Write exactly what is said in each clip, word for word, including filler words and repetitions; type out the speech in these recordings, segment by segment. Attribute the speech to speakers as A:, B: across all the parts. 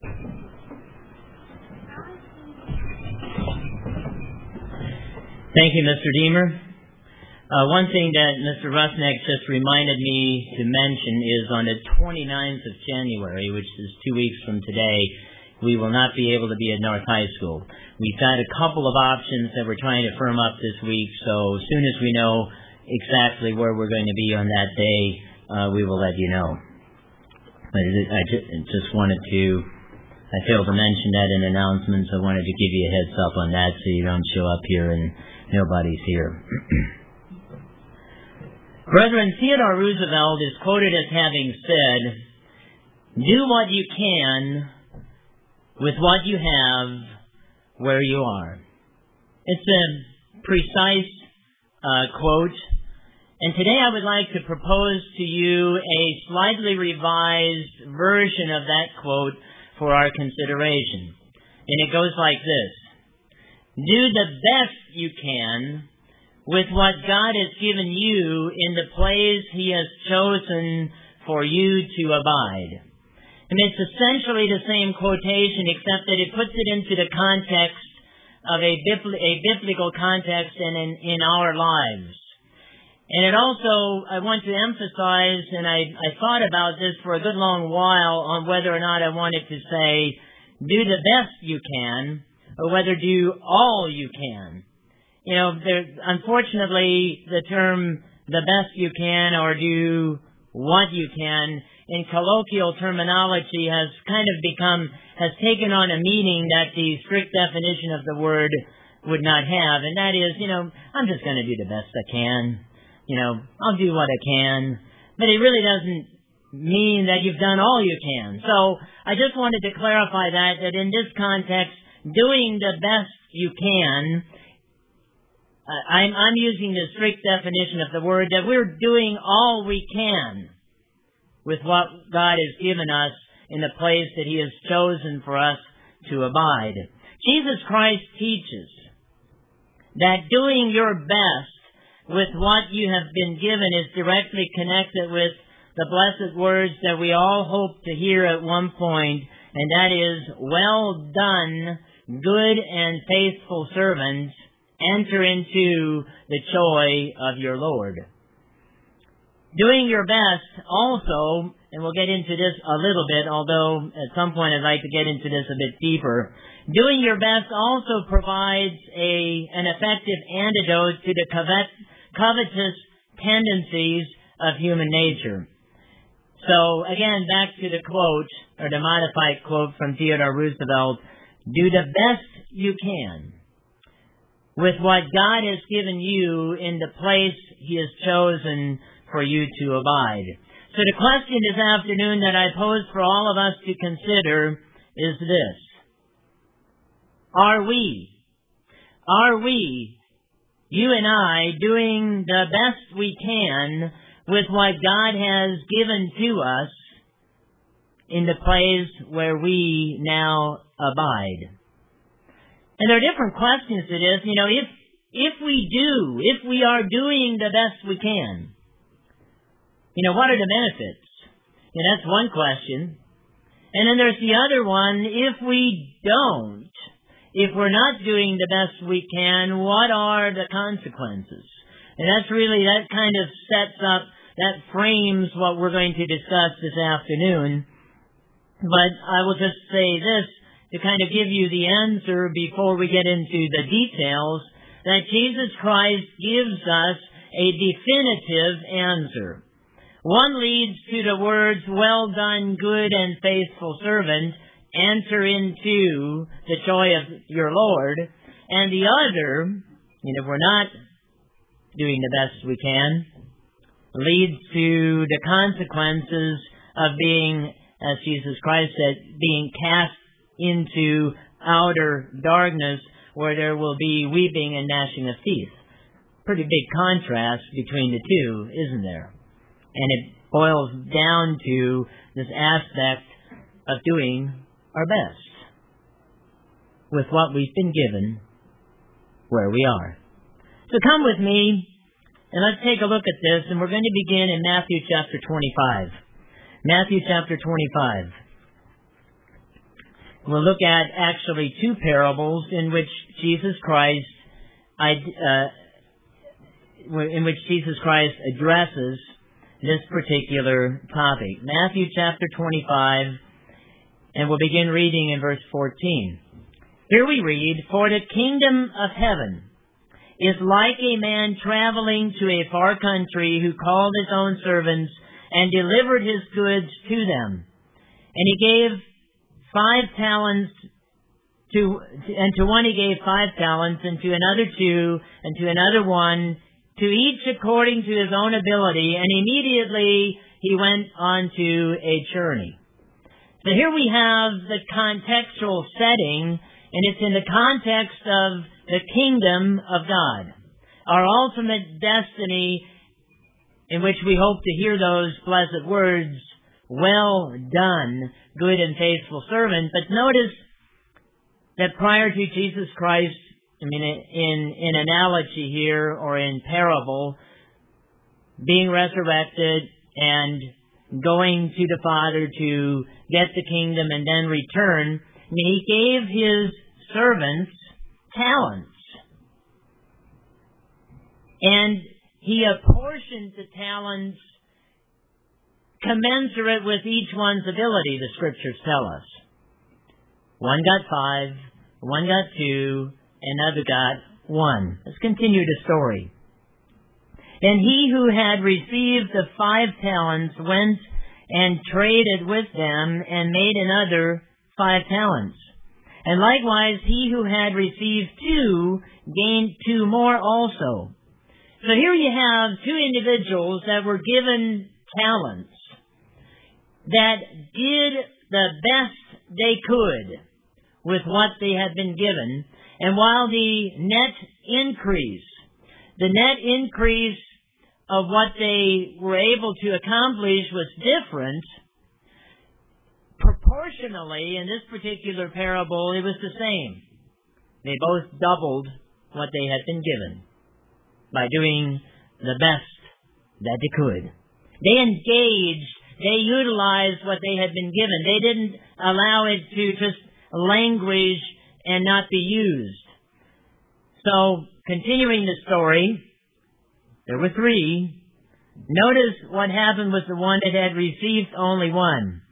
A: Thank you, Mister Deemer. Uh, one thing that Mister Rusnak just reminded me to mention is on the twenty-ninth of January, which is two weeks from today, we will not be able to be at North High School. We've got a couple of options that we're trying to firm up this week, so as soon as we know exactly where we're going to be on that day, uh, we will let you know. But I just wanted to, I failed to mention that in announcements. I wanted to give you a heads up on that so you don't show up here and nobody's here. Brethren, Theodore Roosevelt is quoted as having said, "Do what you can with what you have where you are." It's a precise uh, quote, and today I would like to propose to you a slightly revised version of that quote for our consideration. And it goes like this: do the best you can with what God has given you in the place He has chosen for you to abide. And it's essentially the same quotation, except that it puts it into the context of a, bibli- a biblical context and in, in our lives. And it also, I want to emphasize, and I, I thought about this for a good long while on whether or not I wanted to say, do the best you can, or whether do all you can. You know, there, unfortunately, the term the best you can or do what you can in colloquial terminology has kind of become, has taken on a meaning that the strict definition of the word would not have. And that is, you know, I'm just going to do the best I can. You know, I'll do what I can. But it really doesn't mean that you've done all you can. So I just wanted to clarify that, that in this context, doing the best you can, uh, I'm, I'm using the strict definition of the word, that we're doing all we can with what God has given us in the place that He has chosen for us to abide. Jesus Christ teaches that doing your best with what you have been given is directly connected with the blessed words that we all hope to hear at one point, and that is, "Well done, good and faithful servant, enter into the joy of your Lord." Doing your best also, and we'll get into this a little bit, although at some point I'd like to get into this a bit deeper, doing your best also provides a an effective antidote to the covet, covetous tendencies of human nature. So, again, back to the quote, or the modified quote from Theodore Roosevelt, do the best you can with what God has given you in the place He has chosen for you to abide. So the question this afternoon that I pose for all of us to consider is this: Are we, are we, you and I, doing the best we can with what God has given to us in the place where we now abide? And there are different questions to this. You know, if if we do, if we are doing the best we can, you know, what are the benefits? And that's one question. And then there's the other one: if we don't, if we're not doing the best we can, what are the consequences? And that's really, that kind of sets up, that frames what we're going to discuss this afternoon. But I will just say this to kind of give you the answer before we get into the details, that Jesus Christ gives us a definitive answer. One leads to the words, "Well done, good and faithful servant, enter into the joy of your Lord." And the other, you know, we're not doing the best we can, leads to the consequences of being, as Jesus Christ said, being cast into outer darkness where there will be weeping and gnashing of teeth. Pretty big contrast between the two, isn't there? And it boils down to this aspect of doing our best with what we've been given where we are. So come with me and let's take a look at this, and we're going to begin in Matthew chapter twenty-five. Matthew chapter twenty-five. We'll look at actually two parables in which Jesus Christ, uh, in which Jesus Christ addresses this particular topic. Matthew chapter twenty-five, and we'll begin reading in verse fourteen. Here we read, "For the kingdom of heaven is like a man traveling to a far country who called his own servants and delivered his goods to them. And he gave five talents to, and to one he gave five talents, and to another two, and to another one, to each according to his own ability, and immediately he went on to a journey." So here we have the contextual setting, and it's in the context of the kingdom of God, our ultimate destiny, in which we hope to hear those blessed words, "Well done, good and faithful servant." But notice that prior to Jesus Christ, I mean, in, in analogy here, or in parable, being resurrected and going to the Father to get the kingdom and then return, I mean, he gave his servants talents. And he apportioned the talents commensurate with each one's ability, the Scriptures tell us. One got five, one got two, another got one. Let's continue the story. "Then he who had received the five talents went and traded with them and made another five talents. And likewise he who had received two gained two more also." So here you have two individuals that were given talents that did the best they could with what they had been given. And while the net increase, the net increase of what they were able to accomplish was different, proportionally, in this particular parable, it was the same. They both doubled what they had been given by doing the best that they could. They engaged, they utilized what they had been given. They didn't allow it to just languish and not be used. So, continuing the story, there were three. Notice what happened with the one that had received only one.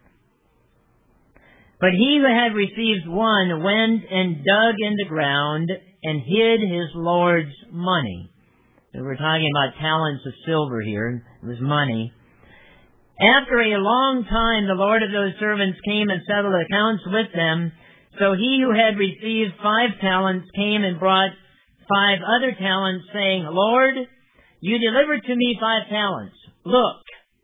A: "But he who had received one went and dug in the ground and hid his Lord's money." So we're talking about talents of silver here. It was money. "After a long time, the Lord of those servants came and settled accounts with them. So he who had received five talents came and brought five other talents, saying, 'Lord, you delivered to me five talents. Look,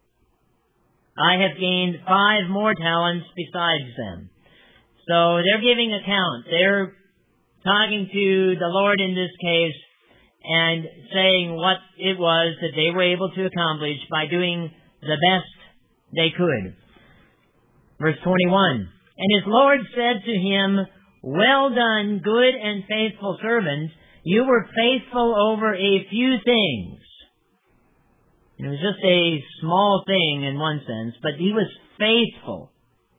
A: I have gained five more talents besides them.'" So they're giving account. They're talking to the Lord in this case and saying what it was that they were able to accomplish by doing the best they could. Verse twenty-one, "And his Lord said to him, 'Well done, good and faithful servant. You were faithful over a few things.'" It was just a small thing in one sense, but he was faithful.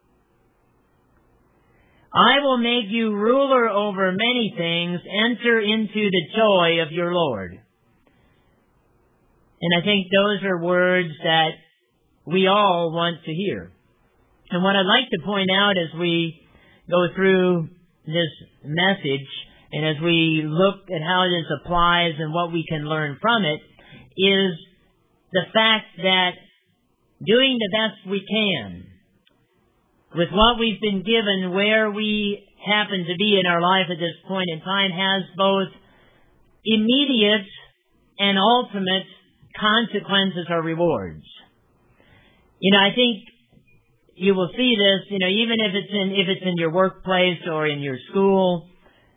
A: "I will make you ruler over many things. Enter into the joy of your Lord." And I think those are words that we all want to hear. And what I'd like to point out as we go through this message and as we look at how this applies and what we can learn from it is the fact that doing the best we can with what we've been given, where we happen to be in our life at this point in time, has both immediate and ultimate consequences or rewards. You know, I think you will see this, you know, even if it's in, if it's in your workplace or in your school,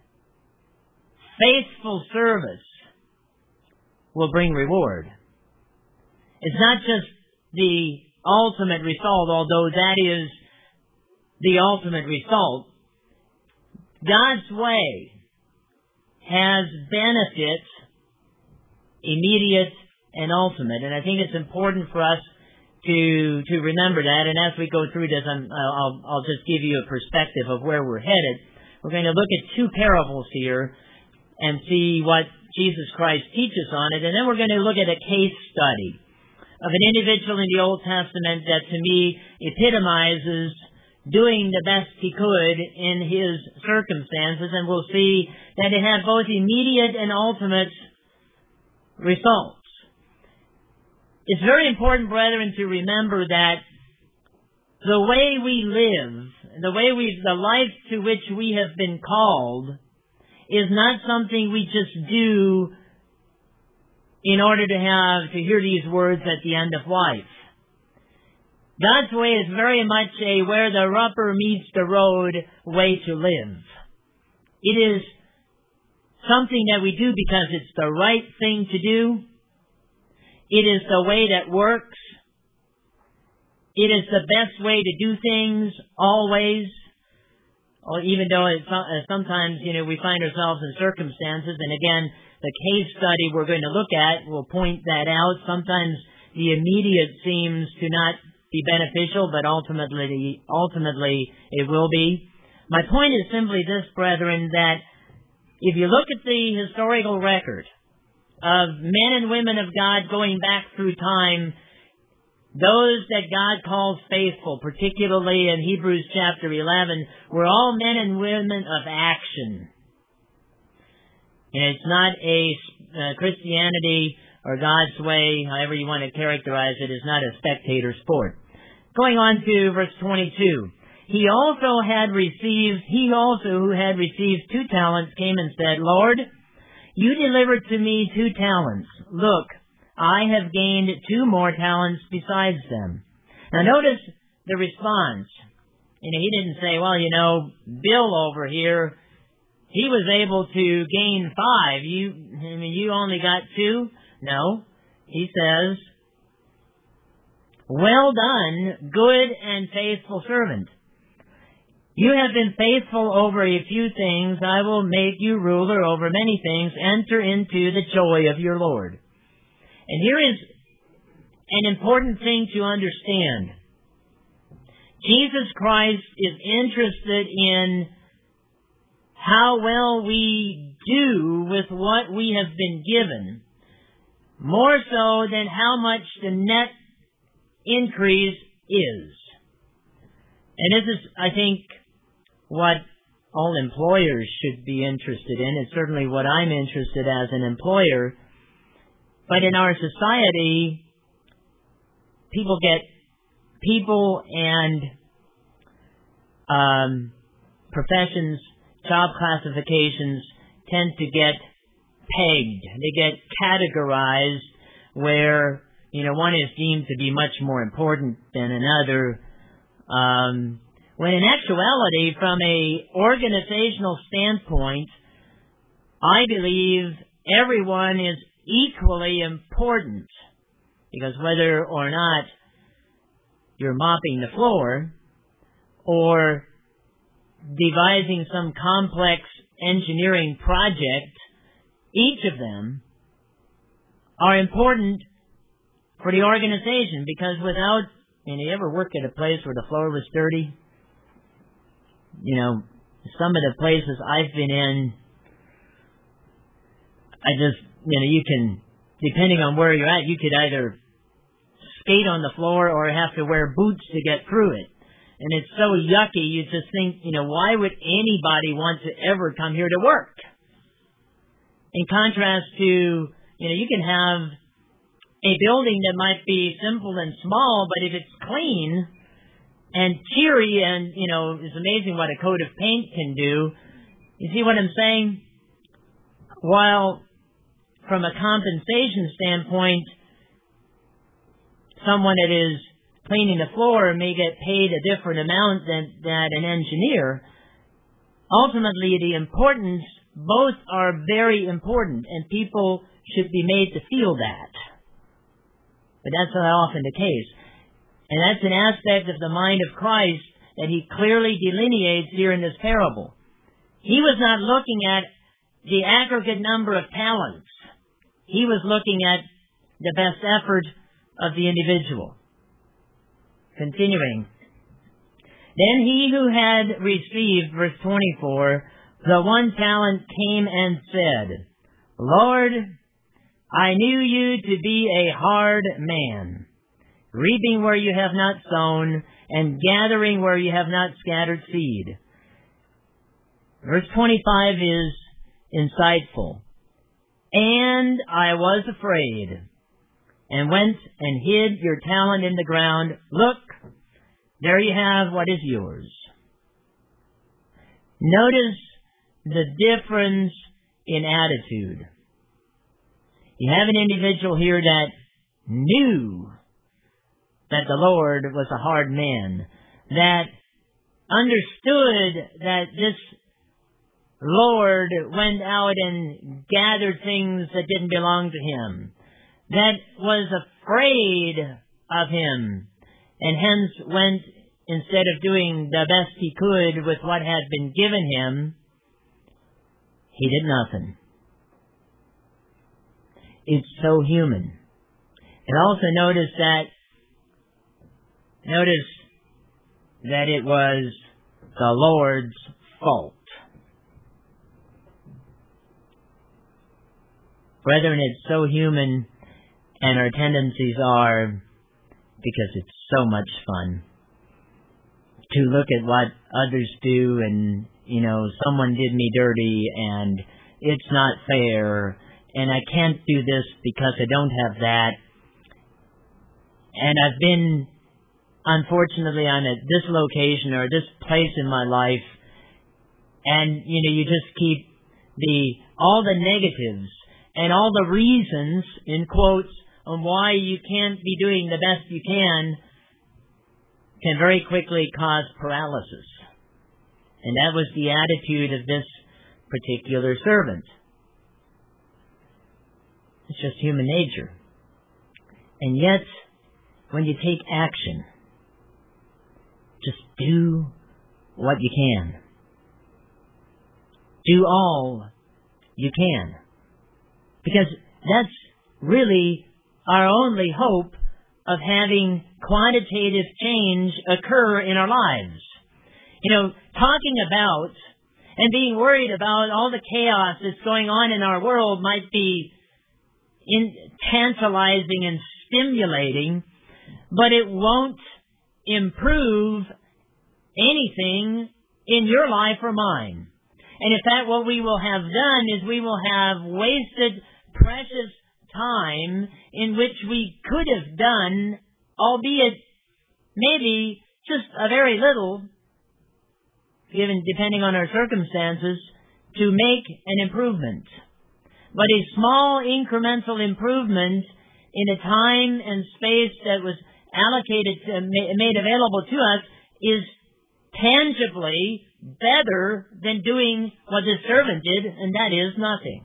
A: faithful service will bring reward. It's not just the ultimate result, although that is the ultimate result. God's way has benefits, immediate and ultimate. And I think it's important for us to to remember that. And as we go through this, I'm, I'll, I'll just give you a perspective of where we're headed. We're going to look at two parables here and see what Jesus Christ teaches on it. And then we're going to look at a case study of an individual in the Old Testament that to me epitomizes doing the best he could in his circumstances. And we'll see that it had both immediate and ultimate results. It's very important, brethren, to remember that the way we live, the way we, the life to which we have been called, is not something we just do in order to have, to hear these words at the end of life. God's way is very much a where the rubber meets the road way to live. It is something that we do because it's the right thing to do. It is the way that works. It is the best way to do things, always. Or even though it, sometimes, you know, we find ourselves in circumstances, and again, the case study we're going to look at will point that out. Sometimes the immediate seems to not be beneficial, but ultimately, ultimately it will be. My point is simply this, brethren, that if you look at the historical record of men and women of God going back through time, those that God calls faithful, particularly in Hebrews chapter eleven, were all men and women of action. And it's not a uh, Christianity or God's way, however you want to characterize it, is not a spectator sport. Going on to verse twenty-two. He also had received, he also who had received two talents came and said, Lord, you delivered to me two talents. Look, I have gained two more talents besides them. Now notice the response. You know, he didn't say, well, you know, Bill over here, he was able to gain five. You, I mean, you only got two? No. He says, well done, good and faithful servant. You have been faithful over a few things. I will make you ruler over many things. Enter into the joy of your Lord. And here is an important thing to understand. Jesus Christ is interested in how well we do with what we have been given, more so than how much the net increase is. And this is, I think, what all employers should be interested in. It's certainly what I'm interested as an employer. But in our society, people get, people and um, professions, job classifications tend to get pegged. They get categorized where, you know, one is deemed to be much more important than another. Um, when in actuality, from a organizational standpoint, I believe everyone is equally important, because whether or not you're mopping the floor or devising some complex engineering project, each of them are important for the organization, because without, and you ever work at a place where the floor was dirty? You know, some of the places I've been in, I just, you know, you can, depending on where you're at, you could either skate on the floor or have to wear boots to get through it. And it's so yucky, you just think, you know, why would anybody want to ever come here to work? In contrast to, you know, you can have a building that might be simple and small, but if it's clean and cheery and, you know, it's amazing what a coat of paint can do. You see what I'm saying? While from a compensation standpoint, someone that is cleaning the floor may get paid a different amount than, than an engineer, ultimately the importance, both are very important, and people should be made to feel that. But that's not often the case. And that's an aspect of the mind of Christ that he clearly delineates here in this parable. He was not looking at the aggregate number of talents. He was looking at the best effort of the individual. Continuing. Then he who had received, verse twenty-four, the one talent came and said, Lord, I knew you to be a hard man, reaping where you have not sown, and gathering where you have not scattered seed. Verse twenty-five is insightful. And I was afraid, and went and hid your talent in the ground. Look, there you have what is yours. Notice the difference in attitude. You have an individual here that knew that the Lord was a hard man, that understood that this Lord went out and gathered things that didn't belong to him, that was afraid of him, and hence went, instead of doing the best he could with what had been given him, he did nothing. It's so human. And also notice that, notice that it was the Lord's fault. Brethren, it's so human, and our tendencies are, because it's so much fun, to look at what others do and, you know, someone did me dirty and it's not fair and I can't do this because I don't have that. And I've been, unfortunately, I'm at this location or this place in my life, and, you know, you just keep the, all the negatives and all the reasons, in quotes, on why you can't be doing the best you can, can very quickly cause paralysis. And that was the attitude of this particular servant. It's just human nature. And yet, when you take action, just do what you can. Do all you can. Because that's really our only hope of having quantitative change occur in our lives. You know, talking about and being worried about all the chaos that's going on in our world might be in tantalizing and stimulating, but it won't improve anything in your life or mine. And in fact, what we will have done is we will have wasted precious time in which we could have done, albeit maybe just a very little, given depending on our circumstances, to make an improvement. But a small incremental improvement in a time and space that was allocated, to, made available to us, is tangibly better than doing what this servant did, and that is nothing.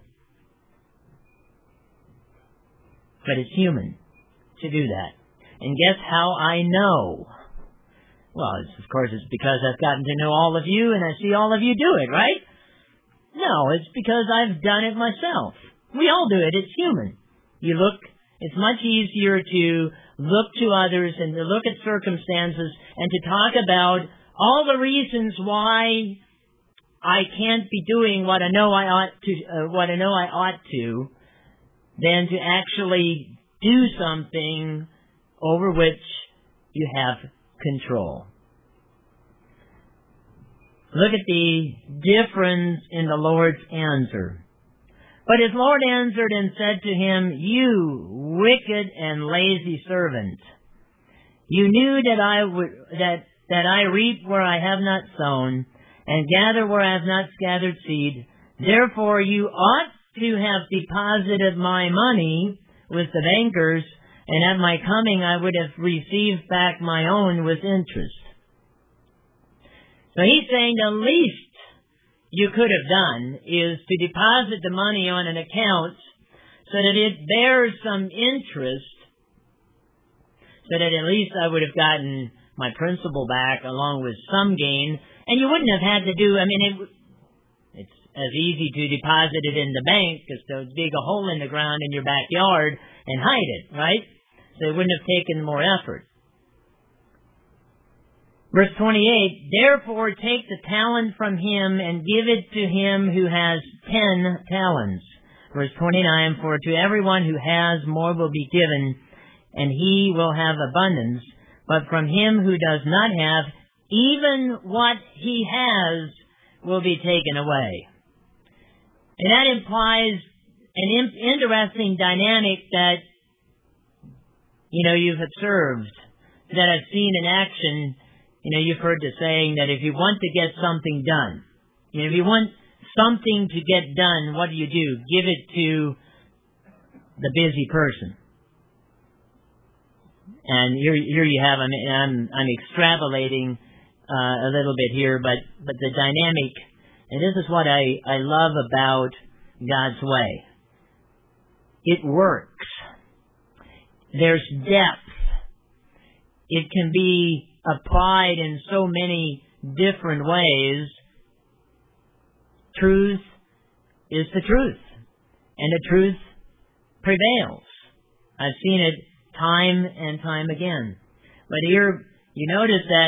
A: But it's human to do that. And guess how I know? Well, it's, of course, it's because I've gotten to know all of you and I see all of you do it, right? No, it's because I've done it myself. We all do it. It's human. You look, it's much easier to look to others and to look at circumstances and to talk about all the reasons why I can't be doing what I know I ought to, uh, what I know I ought to, than to actually do something over which you have control. Look at the difference in the Lord's answer. But his Lord answered and said to him, You wicked and lazy servant, you knew that I would that that I reap where I have not sown, and gather where I have not scattered seed. Therefore you ought to have deposited my money with the bankers, and at my coming I would have received back my own with interest. So he's saying the least you could have done is to deposit the money on an account so that it bears some interest, so that at least I would have gotten my principal back along with some gain, and you wouldn't have had to do, I mean, it, it's as easy to deposit it in the bank as to dig a hole in the ground in your backyard and hide it, right? So it wouldn't have taken more effort. Verse twenty-eight, therefore take the talent from him and give it to him who has ten talents. Verse twenty-nine, for to everyone who has more will be given, and he will have abundance. But from him who does not have, even what he has will be taken away. And that implies an in- interesting dynamic that, you know, you've observed, that I've seen in action. You know, you've heard the saying that if you want to get something done, you know, if you want something to get done, what do you do? Give it to the busy person. And here, here you have, I'm, I'm, I'm extrapolating uh, a little bit here, but, but the dynamic, and this is what I, I love about God's way. It works. There's depth. It can be applied in so many different ways. Truth is the truth, and the truth prevails. I've seen it time and time again. But here, you notice that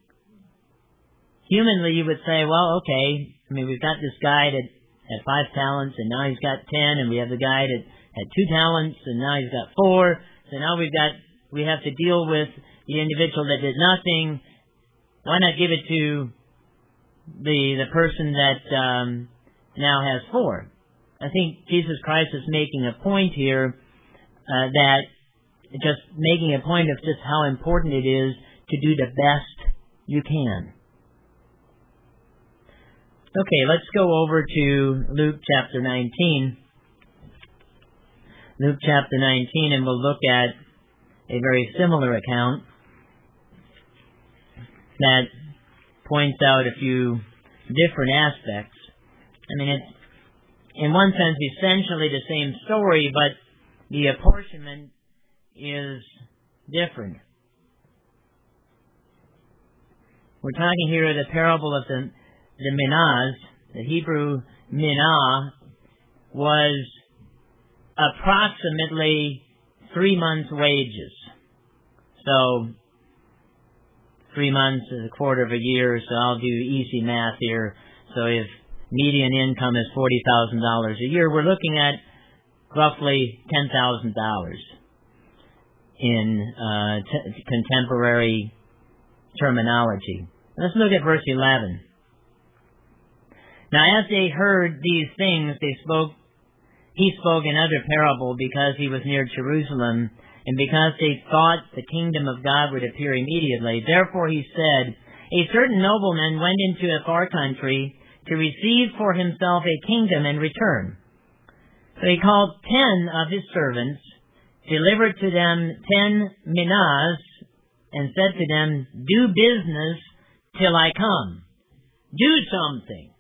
A: humanly you would say, well, okay, I mean, we've got this guy that had five talents, and now he's got ten, and we have the guy that had two talents, and now he's got four, so now we've got, we have to deal with the individual that did nothing. Why not give it to the the person that um, now has four? I think Jesus Christ is making a point here, uh, that just making a point of just how important it is to do the best you can. Okay, let's go over to Luke chapter nineteen. Luke chapter nineteen, and we'll look at a very similar account that points out a few different aspects. I mean, it's, in one sense, essentially the same story, but the apportionment is different. We're talking here of the parable of the, the minahs. The Hebrew minah was approximately three months' wages. So, three months is a quarter of a year, so I'll do easy math here. So if median income is forty thousand dollars a year, we're looking at roughly ten thousand dollars in uh, t- contemporary terminology. Let's look at verse eleven. Now as they heard these things, they spoke. He spoke another parable because he was near Jerusalem, and because they thought the kingdom of God would appear immediately. Therefore he said, a certain nobleman went into a far country to receive for himself a kingdom and return. So he called ten of his servants, delivered to them ten minas, and said to them, do business till I come. Do something.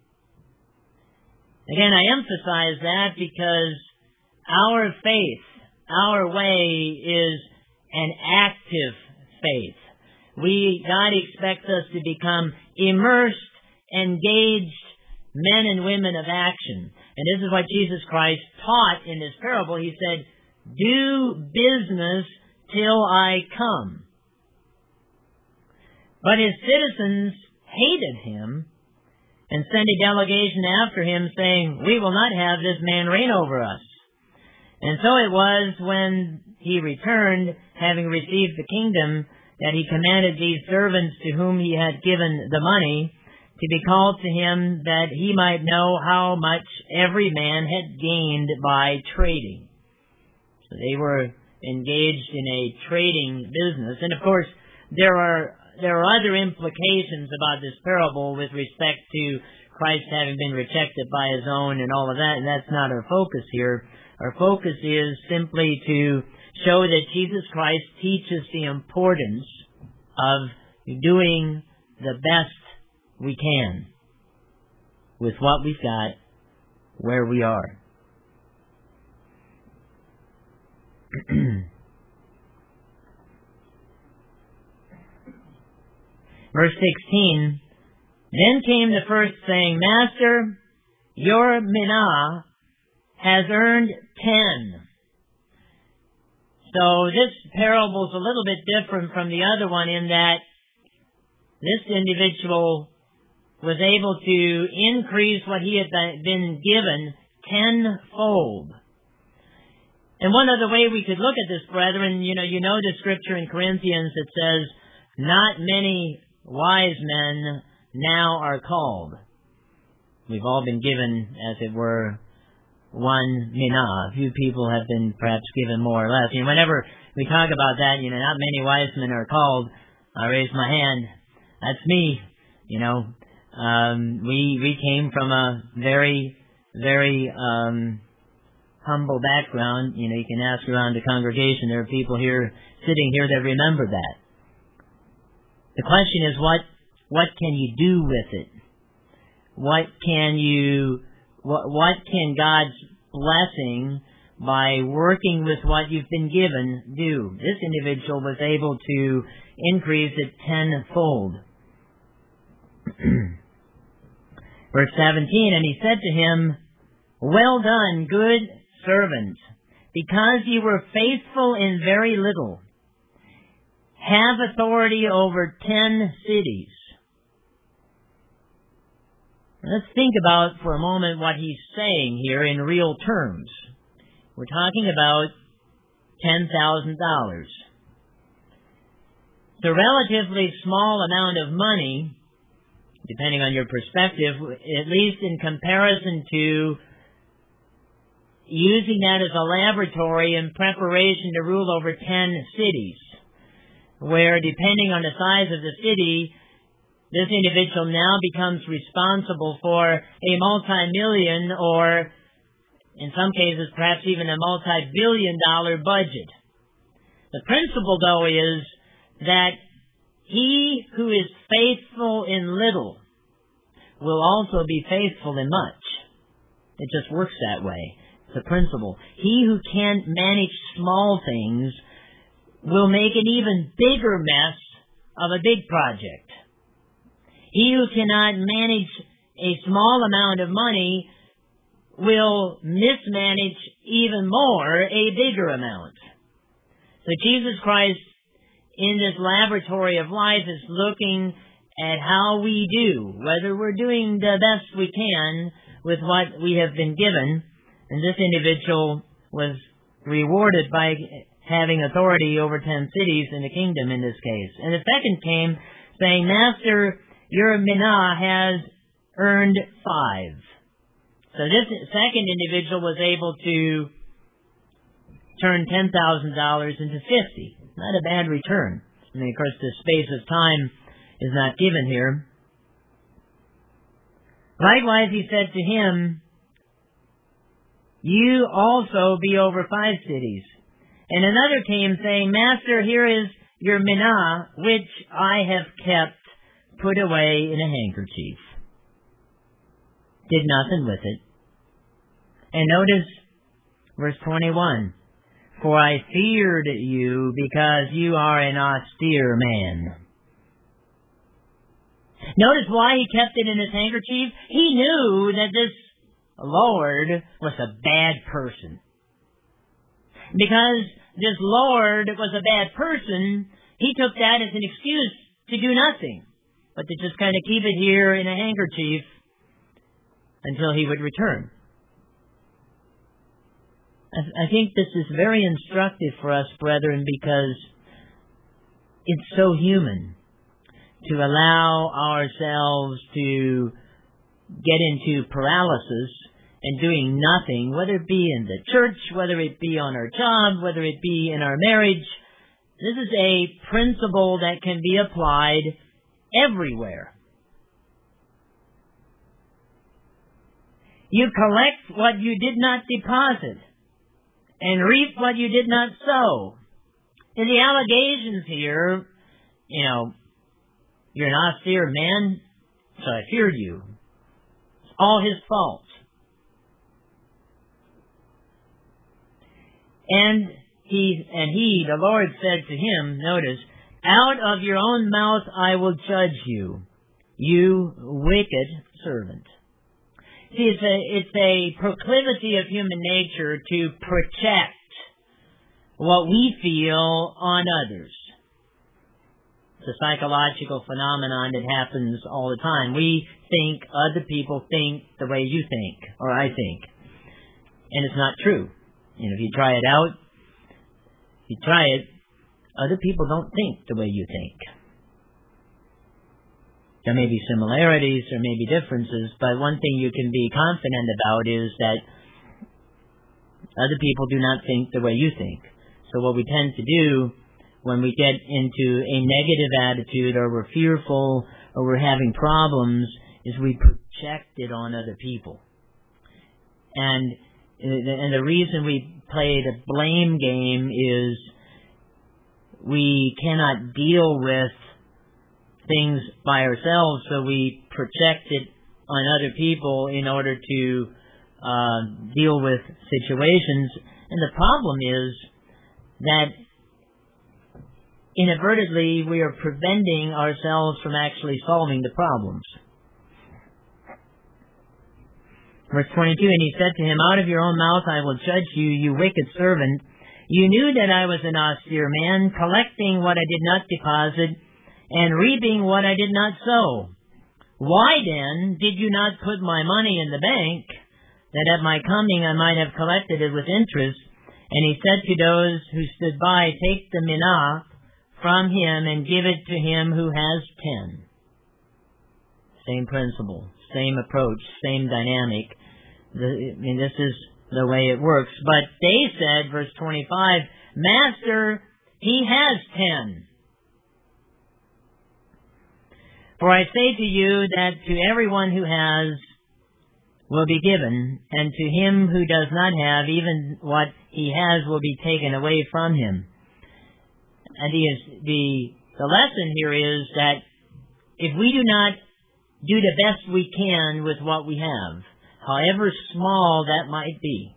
A: Again, I emphasize that because our faith, our way is an active faith. We, God expects us to become immersed, engaged men and women of action. And this is what Jesus Christ taught in this parable. He said, do business till I come. But his citizens hated him and sent a delegation after him, saying, we will not have this man reign over us. And so it was when he returned, having received the kingdom, that he commanded these servants to whom he had given the money to be called to him, that he might know how much every man had gained by trading. So they were engaged in a trading business. And of course, there are there are other implications about this parable with respect to Christ having been rejected by his own and all of that, and that's not our focus here. Our focus is simply to show that Jesus Christ teaches the importance of doing the best we can with what we've got, where we are. Verse sixteen, then came the first, saying, Master, your minah has earned ten. So this parable is a little bit different from the other one in that this individual was able to increase what he had been given tenfold. And one other way we could look at this, brethren, you know, you know the scripture in Corinthians that says, not many wise men now are called. We've all been given, as it were, one minah. A few people have been perhaps given more or less. You know, whenever we talk about that, you know, not many wise men are called, I raise my hand. That's me. You know, um, we we came from a very, very um, humble background. You know, you can ask around the congregation. There are people here, sitting here that remember that. The question is, what what can you do with it? What can you, what, what can God's blessing by working with what you've been given do? This individual was able to increase it tenfold. Verse seventeen, and he said to him, well done, good servant, because you were faithful in very little. Have authority over ten cities. Let's think about for a moment what he's saying here in real terms. We're talking about ten thousand dollars. It's a relatively small amount of money, depending on your perspective, at least in comparison to using that as a laboratory in preparation to rule over ten cities, where depending on the size of the city, this individual now becomes responsible for a multi-million or, in some cases, perhaps even a multi-billion dollar budget. The principle, though, is that he who is faithful in little will also be faithful in much. It just works that way. It's a principle. He who can't manage small things will make an even bigger mess of a big project. He who cannot manage a small amount of money will mismanage even more a bigger amount. So Jesus Christ, in this laboratory of life, is looking at how we do, whether we're doing the best we can with what we have been given. And this individual was rewarded by having authority over ten cities in the kingdom in this case. And the second came saying, Master, your minah has earned five. So this second individual was able to turn ten thousand dollars into fifty. Not a bad return. I mean, of course, the space of time is not given here. Likewise, he said to him, you also be over five cities. And another came saying, Master, here is your minah, which I have kept put away in a handkerchief. Did nothing with it. And notice verse twenty-one. For I feared you because you are an austere man. Notice why he kept it in his handkerchief. He knew that this Lord was a bad person. Because this Lord was a bad person, he took that as an excuse to do nothing, but to just kind of keep it here in a handkerchief until he would return. I think this is very instructive for us, brethren, because it's so human to allow ourselves to get into paralysis and doing nothing, whether it be in the church, whether it be on our job, whether it be in our marriage. This is a principle that can be applied everywhere. You collect what you did not deposit and reap what you did not sow. In the allegations here, you know, you're an austere man, so I feared you. It's all his fault. And he, and he, the Lord said to him, notice, out of your own mouth I will judge you, you wicked servant. See, it's a, it's a proclivity of human nature to project what we feel on others. It's a psychological phenomenon that happens all the time. We think other people think the way you think, or I think. And it's not true. And if you try it out, if you try it, other people don't think the way you think. There may be similarities, there may be differences, but one thing you can be confident about is that other people do not think the way you think. So what we tend to do when we get into a negative attitude, or we're fearful, or we're having problems, is we project it on other people. And, and the reason we play the blame game is we cannot deal with things by ourselves, so we project it on other people in order to uh, deal with situations. And the problem is that inadvertently we are preventing ourselves from actually solving the problems. Verse twenty-two, and he said to him, out of your own mouth I will judge you, you wicked servant. You knew that I was an austere man, collecting what I did not deposit, and reaping what I did not sow. Why then did you not put my money in the bank, that at my coming I might have collected it with interest? And he said to those who stood by, take the mina from him and give it to him who has ten. Same principle, same approach, same dynamic. The, I mean, this is the way it works. But they said, verse twenty-five, Master, he has ten. For I say to you that to everyone who has will be given, and to him who does not have, even what he has will be taken away from him. And the, the, the lesson here is that if we do not do the best we can with what we have, however small that might be,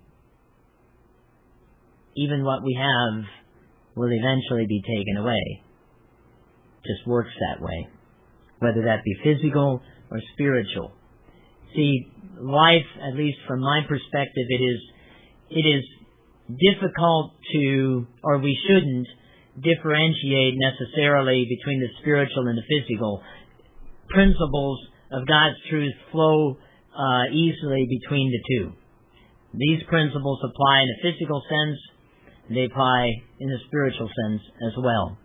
A: even what we have will eventually be taken away. It just works that way, whether that be physical or spiritual. See, life, at least from my perspective, it is it is difficult to, or we shouldn't, differentiate necessarily between the spiritual and the physical. Principles of God's truth flow uh, easily between the two. These principles apply in a physical sense, they apply in a spiritual sense as well.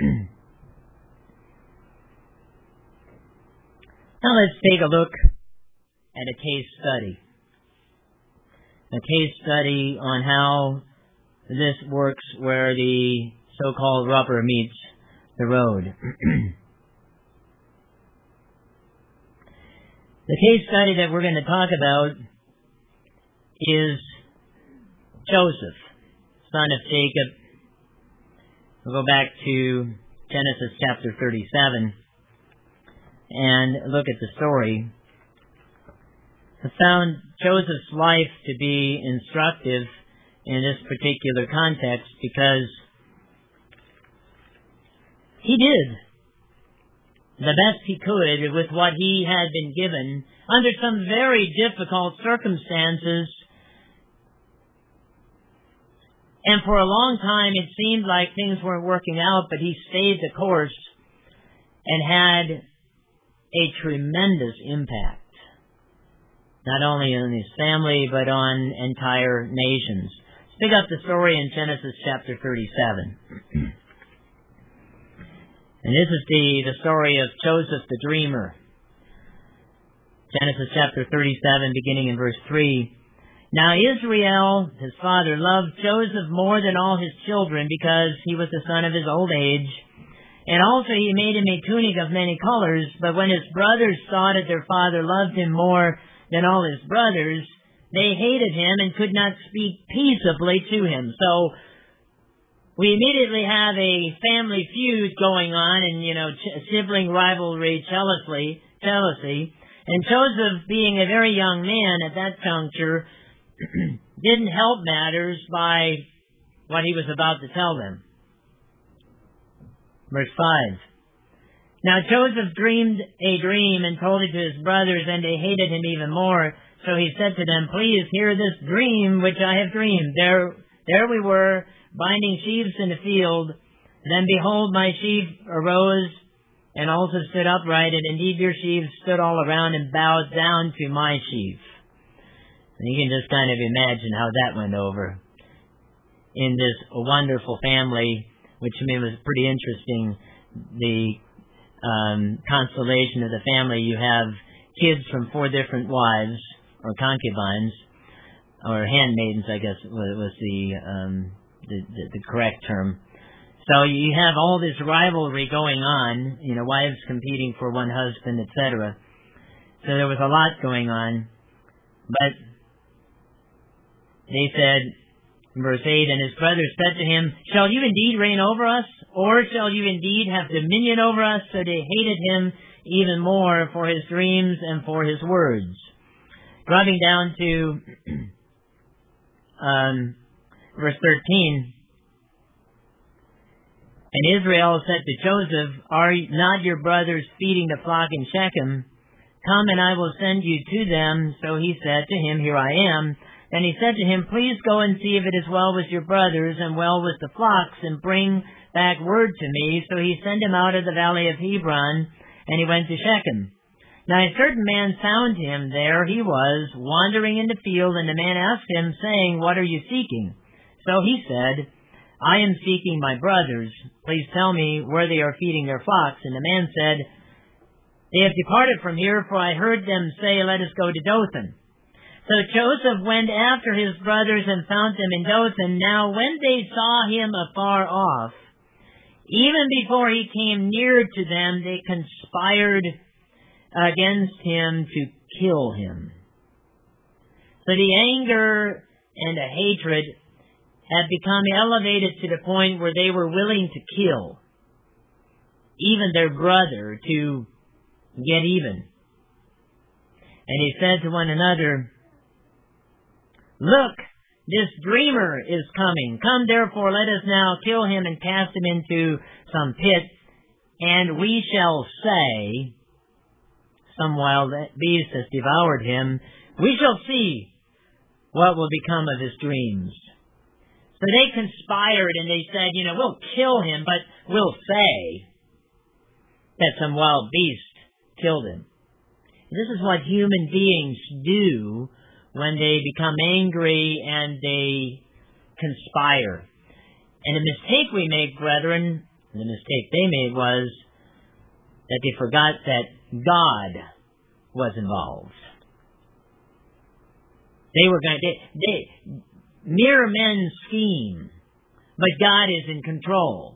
A: Now let's take a look at a case study. A case study on how this works where the so-called rubber meets the road. The case study that we're going to talk about is Joseph, son of Jacob. We'll go back to Genesis chapter thirty-seven and look at the story. I found Joseph's life to be instructive in this particular context because he did the best he could with what he had been given under some very difficult circumstances. And for a long time it seemed like things weren't working out, but he stayed the course and had a tremendous impact, not only on his family, but on entire nations. Let's pick up the story in Genesis chapter thirty-seven. And this is the, the story of Joseph the dreamer. Genesis chapter thirty-seven, beginning in verse three. Now Israel, his father, loved Joseph more than all his children, because he was the son of his old age. And also he made him a tunic of many colors. But when his brothers saw that their father loved him more than all his brothers, they hated him and could not speak peaceably to him. So we immediately have a family feud going on, and, you know, ch- sibling rivalry, jealousy, jealousy. And Joseph, being a very young man at that juncture, didn't help matters by what he was about to tell them. Verse five. Now Joseph dreamed a dream and told it to his brothers, and they hated him even more. So he said to them, please hear this dream which I have dreamed. There, there we were, binding sheaves in the field. Then behold, my sheaf arose and also stood upright, and indeed your sheaves stood all around and bowed down to my sheaf. And you can just kind of imagine how that went over in this wonderful family, which to me was pretty interesting. The um, constellation of the family, you have kids from four different wives, or concubines, or handmaidens, I guess was the, um, the, the, the correct term. So you have all this rivalry going on, you know, wives competing for one husband, et cetera. So there was a lot going on. But they said, verse eight, and his brothers said to him, shall you indeed reign over us? Or shall you indeed have dominion over us? So they hated him even more for his dreams and for his words. Dropping down to um, verse thirteen. And Israel said to Joseph, are not your brothers feeding the flock in Shechem? Come, and I will send you to them. So he said to him, here I am. And he said to him, please go and see if it is well with your brothers and well with the flocks, and bring back word to me. So he sent him out of the valley of Hebron, and he went to Shechem. Now a certain man found him. There he was, wandering in the field, and the man asked him, saying, what are you seeking? So he said, I am seeking my brothers. Please tell me where they are feeding their flocks. And the man said, they have departed from here, for I heard them say, let us go to Dothan. So Joseph went after his brothers and found them in Dothan. Now when they saw him afar off, even before he came near to them, they conspired against him to kill him. So the anger and the hatred had become elevated to the point where they were willing to kill even their brother to get even. And he said to one another, look, this dreamer is coming. Come therefore, let us now kill him and cast him into some pit, and we shall say, some wild beast has devoured him. We shall see what will become of his dreams. So they conspired and they said, you know, we'll kill him, but we'll say that some wild beast killed him. This is what human beings do when they become angry and they conspire. And the mistake we make, brethren, the mistake they made was that they forgot that God was involved. They were going to, they, they, mere men scheme, but God is in control.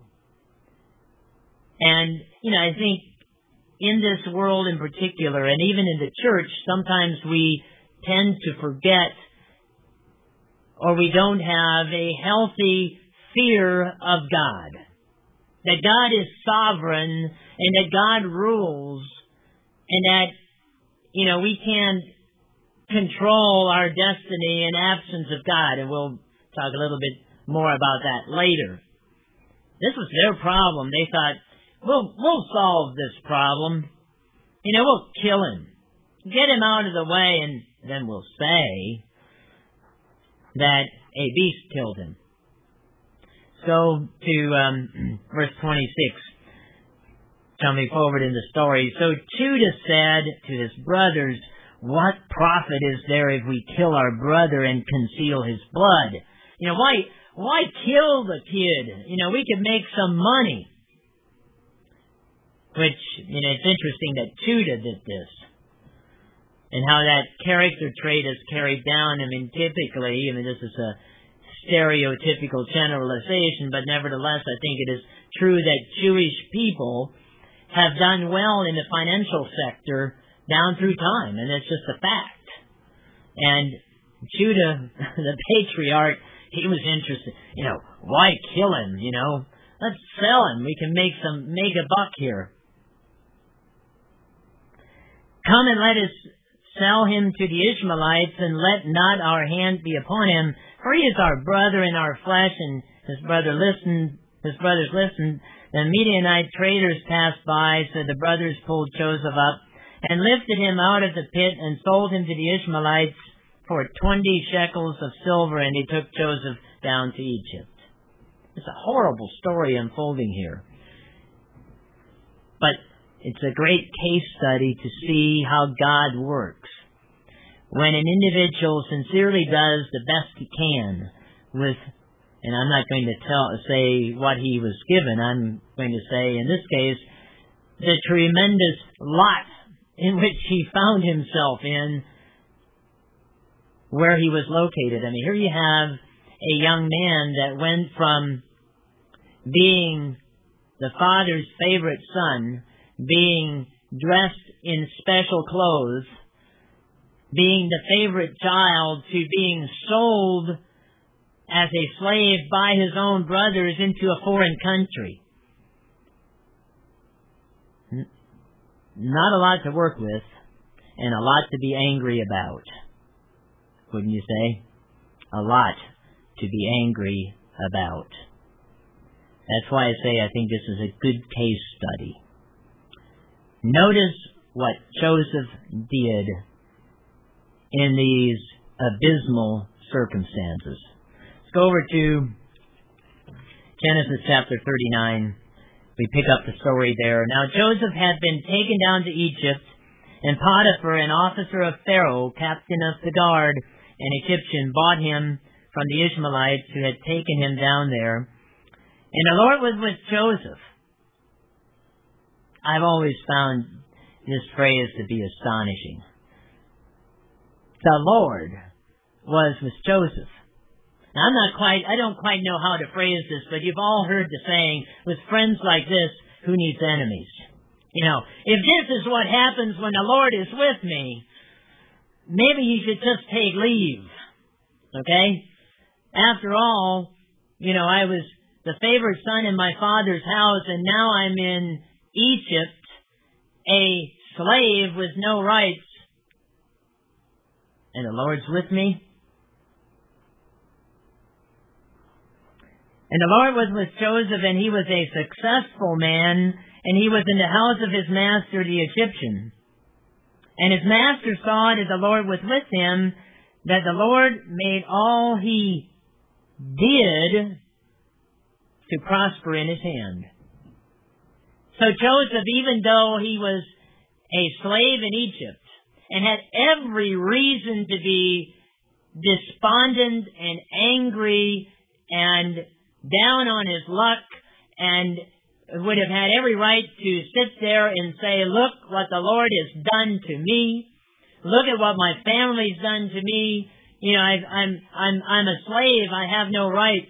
A: And, you know, I think in this world in particular, and even in the church, sometimes we tend to forget, or we don't have a healthy fear of God. That God is sovereign, and that God rules, and that, you know, we can't control our destiny in absence of God, and we'll talk a little bit more about that later. This was their problem. They thought, we'll, we'll solve this problem. You know, we'll kill him. Get him out of the way, and then we'll say that a beast killed him. So, to um, verse twenty-six, coming forward in the story. So Judah said to his brothers, what profit is there if we kill our brother and conceal his blood? You know, why why kill the kid? You know, we could make some money. Which, you know, it's interesting that Judah did this. And how that character trait is carried down. I mean, typically, I mean, this is a stereotypical generalization, but nevertheless, I think it is true that Jewish people have done well in the financial sector down through time, and it's just a fact. And Judah, the patriarch, he was interested, you know, why kill him, you know? Let's sell him. We can make some, make a buck here. Come and let us sell him to the Ishmaelites, and let not our hand be upon him, for he is our brother in our flesh. And his brother listened, his brothers listened. The Midianite traders passed by, so the brothers pulled Joseph up and lifted him out of the pit and sold him to the Ishmaelites for twenty shekels of silver, and he took Joseph down to Egypt. It's a horrible story unfolding here. But it's a great case study to see how God works. When an individual sincerely does the best he can with, and I'm not going to tell, say what he was given, I'm going to say, in this case, the tremendous lot in which he found himself in, where he was located. I mean, here you have a young man that went from being the father's favorite son, being dressed in special clothes, being the favorite child, to being sold as a slave by his own brothers into a foreign country. N- not a lot to work with, and a lot to be angry about, wouldn't you say? A lot to be angry about. That's why I say I think this is a good case study. Notice what Joseph did in these abysmal circumstances. Let's go over to Genesis chapter thirty-nine. We pick up the story there. Now Joseph had been taken down to Egypt, and Potiphar, an officer of Pharaoh, captain of the guard, an Egyptian, bought him from the Ishmaelites who had taken him down there. And the Lord was with Joseph. I've always found this phrase to be astonishing. The Lord was with Joseph. Now, I'm not quite, I don't quite know how to phrase this, but you've all heard the saying, with friends like this, who needs enemies? You know, if this is what happens when the Lord is with me, maybe you should just take leave. Okay? After all, you know, I was the favorite son in my father's house, and now I'm in Egypt, a slave with no rights. And the Lord's with me. And the Lord was with Joseph, and he was a successful man, and he was in the house of his master, the Egyptian. And his master saw that the Lord was with him, that the Lord made all he did to prosper in his hand. So Joseph, even though he was a slave in Egypt, and had every reason to be despondent and angry and down on his luck, and would have had every right to sit there and say, look what the Lord has done to me. Look at what my family's done to me. You know, I've, I'm, I'm, I'm a slave. I have no rights.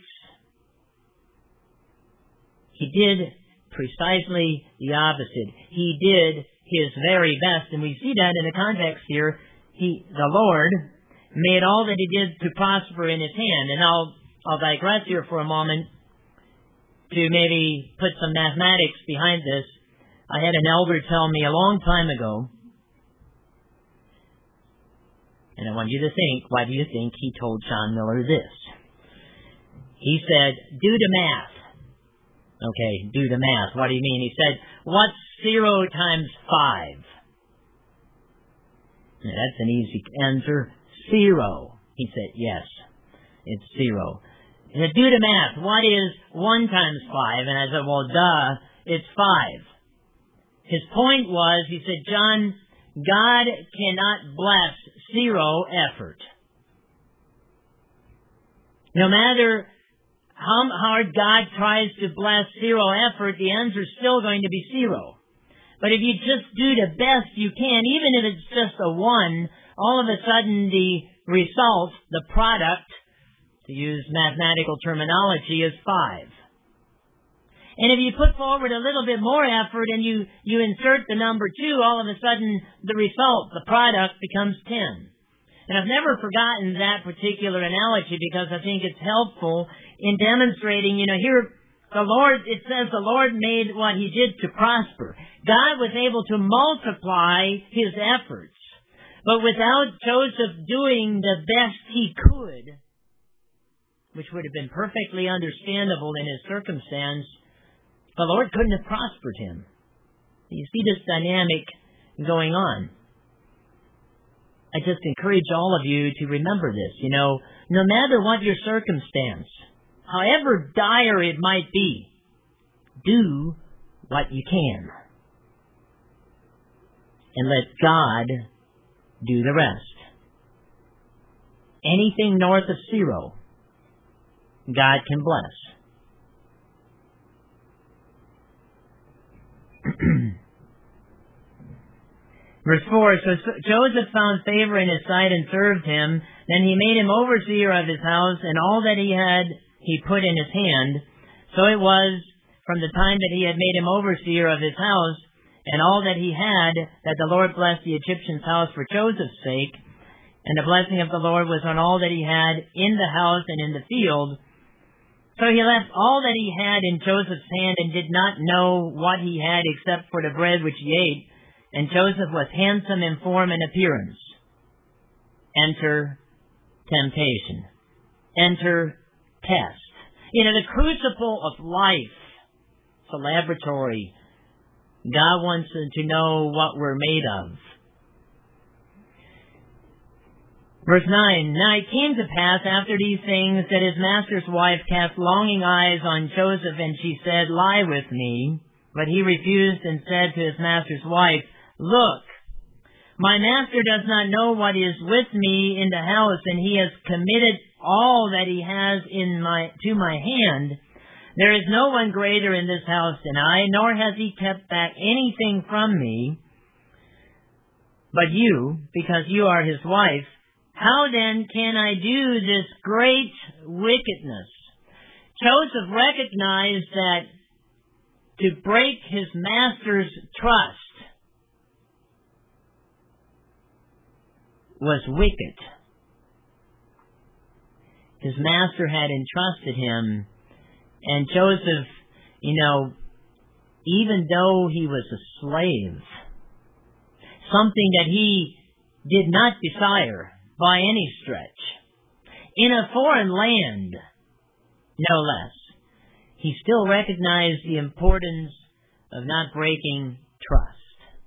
A: He did precisely the opposite. He did his very best, and we see that in the context here. He, the Lord, made all that he did to prosper in his hand. And I'll, I'll digress here for a moment to maybe put some mathematics behind this. I had an elder tell me a long time ago, and I want you to think, why do you think he told John Miller this? He said, do the math. Okay, do the math. What do you mean? He said, what's zero times five? Now, that's an easy answer. Zero. He said, yes, it's zero. He said, do the math. What is one times five? And I said, well, duh, it's five. His point was, he said, John, God cannot bless zero effort. No matter how hard God tries to bless zero effort, the answer is still going to be zero. But if you just do the best you can, even if it's just a one, all of a sudden the result, the product, to use mathematical terminology, is five. And if you put forward a little bit more effort and you, you insert the number two, all of a sudden the result, the product, becomes ten. And I've never forgotten that particular analogy because I think it's helpful in demonstrating, you know, here the Lord, it says the Lord made what he did to prosper. God was able to multiply his efforts. But without Joseph doing the best he could, which would have been perfectly understandable in his circumstance, the Lord couldn't have prospered him. You see this dynamic going on. I just encourage all of you to remember this. You know, no matter what your circumstance, however dire it might be, do what you can. and let God do the rest. Anything north of zero, God can bless. Verse four, so Joseph found favor in his sight and served him. Then he made him overseer of his house, and all that he had he put in his hand. So it was from the time that he had made him overseer of his house, and all that he had, that the Lord blessed the Egyptian's house for Joseph's sake. And the blessing of the Lord was on all that he had in the house and in the field. So he left all that he had in Joseph's hand, and did not know what he had except for the bread which he ate. And Joseph was handsome in form and appearance. Enter temptation. Enter test. You know, the crucible of life. It's a laboratory. God wants to know what we're made of. Verse nine, Now it came to pass after these things that his master's wife cast longing eyes on Joseph, and she said, Lie with me. But he refused and said to his master's wife, Look, my master does not know what is with me in the house, and he has committed all that he has in my to my hand. There is no one greater in this house than I, nor has he kept back anything from me. But you, because you are his wife, how then can I do this great wickedness? Joseph recognized that to break his master's trust was wicked. His master had entrusted him, and Joseph, you know, even though he was a slave, something that he did not desire by any stretch, in a foreign land, no less, he still recognized the importance of not breaking trust.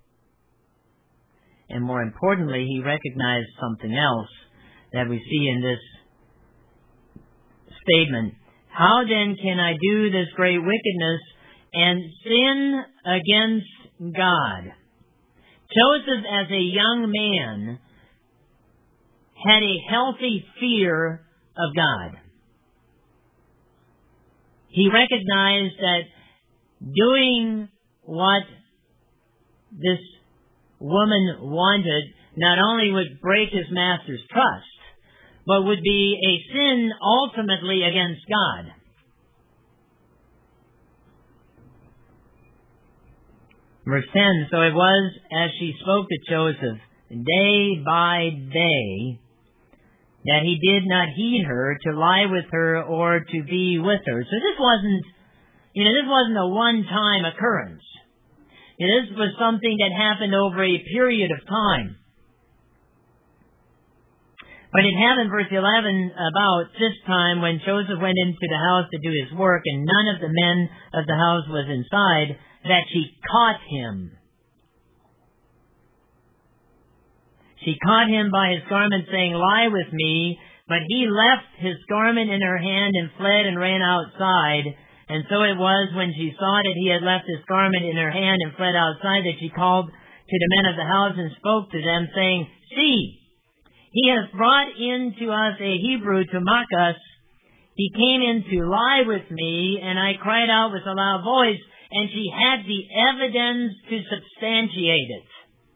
A: And more importantly, he recognized something else that we see in this statement. How then can I do this great wickedness and sin against God? Joseph, as a young man, had a healthy fear of God. He recognized that doing what this woman wanted not only would break his master's trust, but would be a sin ultimately against God. Verse ten, So it was as she spoke to Joseph day by day that he did not heed her to lie with her or to be with her. So this wasn't, you know, this wasn't a one-time occurrence. This was something that happened over a period of time. But it happened, verse eleven, about this time when Joseph went into the house to do his work, and none of the men of the house was inside, that she caught him. She caught him by his garment, saying, Lie with me. But he left his garment in her hand and fled and ran outside. And so it was, when she saw that he had left his garment in her hand and fled outside, that she called to the men of the house and spoke to them, saying, See, he has brought in to us a Hebrew to mock us. He came in to lie with me, and I cried out with a loud voice, and she had the evidence to substantiate it.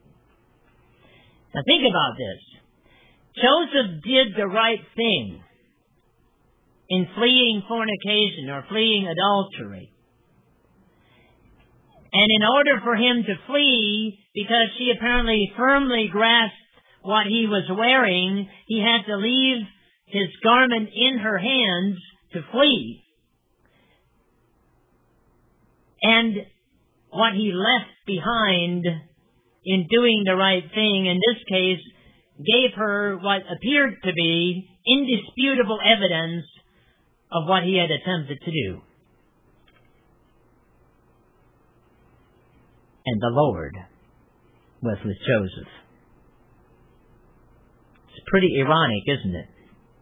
A: Now think about this. Joseph did the right thing in fleeing fornication or fleeing adultery. And in order for him to flee, because she apparently firmly grasped what he was wearing, he had to leave his garment in her hands to flee. And what he left behind in doing the right thing, in this case, gave her what appeared to be indisputable evidence of what he had attempted to do. And the Lord was with Joseph. It's pretty ironic, isn't it?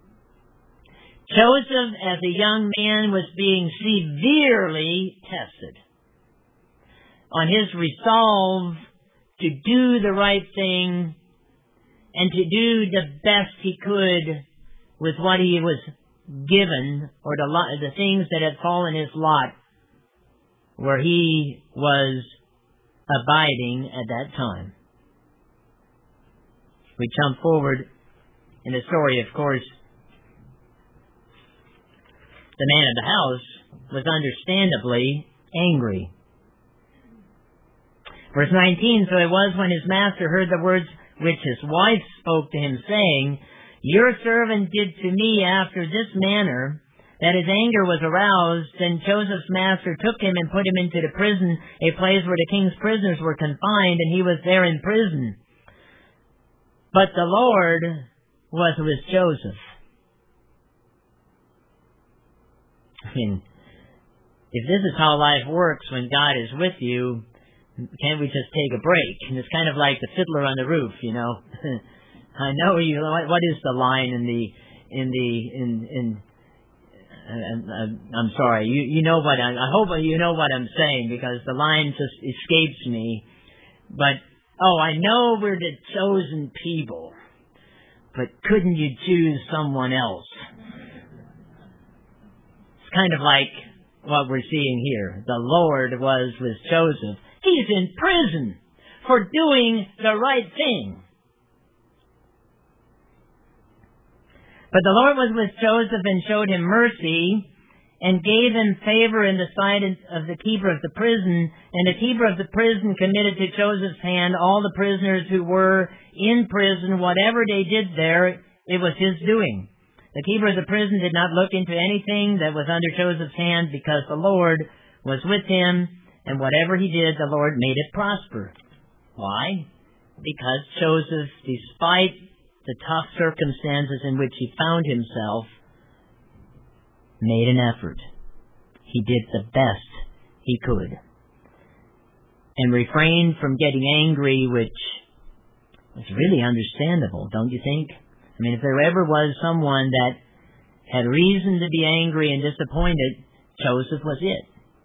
A: Joseph, as a young man, was being severely tested on his resolve to do the right thing and to do the best he could with what he was given, or the, lo- the things that had fallen his lot, where he was abiding at that time. We jump forward in the story, of course. The man of the house was understandably angry. Verse nineteen, so it was when his master heard the words which his wife spoke to him, saying, your servant did to me after this manner, that his anger was aroused. Then Joseph's master took him and put him into the prison, a place where the king's prisoners were confined, and he was there in prison. But the Lord was with Joseph. I mean, if this is how life works when God is with you, can't we just take a break? And it's kind of like the fiddler on the roof, you know. I know you. What is the line in the in the in in? Uh, I'm sorry. You you know what I, I hope you know what I'm saying, because the line just escapes me. But oh, I know we're the chosen people, but couldn't you choose someone else? It's kind of like what we're seeing here. The Lord was with Joseph. He's in prison for doing the right thing. But the Lord was with Joseph and showed him mercy and gave him favor in the sight of the keeper of the prison. And the keeper of the prison committed to Joseph's hand all the prisoners who were in prison. Whatever they did there, it was his doing. The keeper of the prison did not look into anything that was under Joseph's hand, because the Lord was with him, and whatever he did, the Lord made it prosper. Why? Because Joseph, despite the tough circumstances in which he found himself, made an effort. He did the best he could, and refrained from getting angry, which was really understandable, don't you think? I mean, if there ever was someone that had reason to be angry and disappointed, Joseph was it.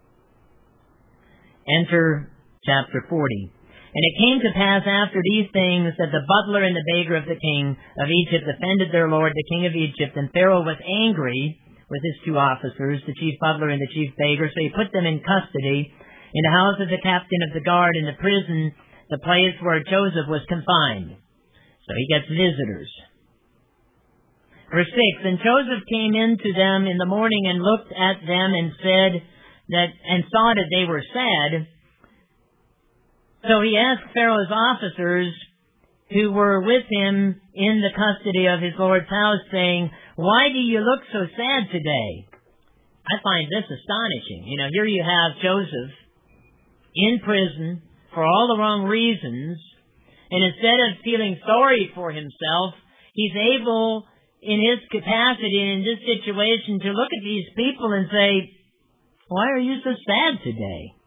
A: Enter chapter forty. And it came to pass after these things that the butler and the baker of the king of Egypt offended their lord, the king of Egypt, and Pharaoh was angry with his two officers, the chief butler and the chief baker, so he put them in custody in the house of the captain of the guard in the prison, the place where Joseph was confined. So he gets visitors. Verse six, and Joseph came in to them in the morning and looked at them and said that, and saw that they were sad. So he asked Pharaoh's officers who were with him in the custody of his Lord's house, saying, why do you look so sad today? I find this astonishing. You know, here you have Joseph in prison for all the wrong reasons, and instead of feeling sorry for himself, he's able, in his capacity and in this situation, to look at these people and say, why are you so sad today?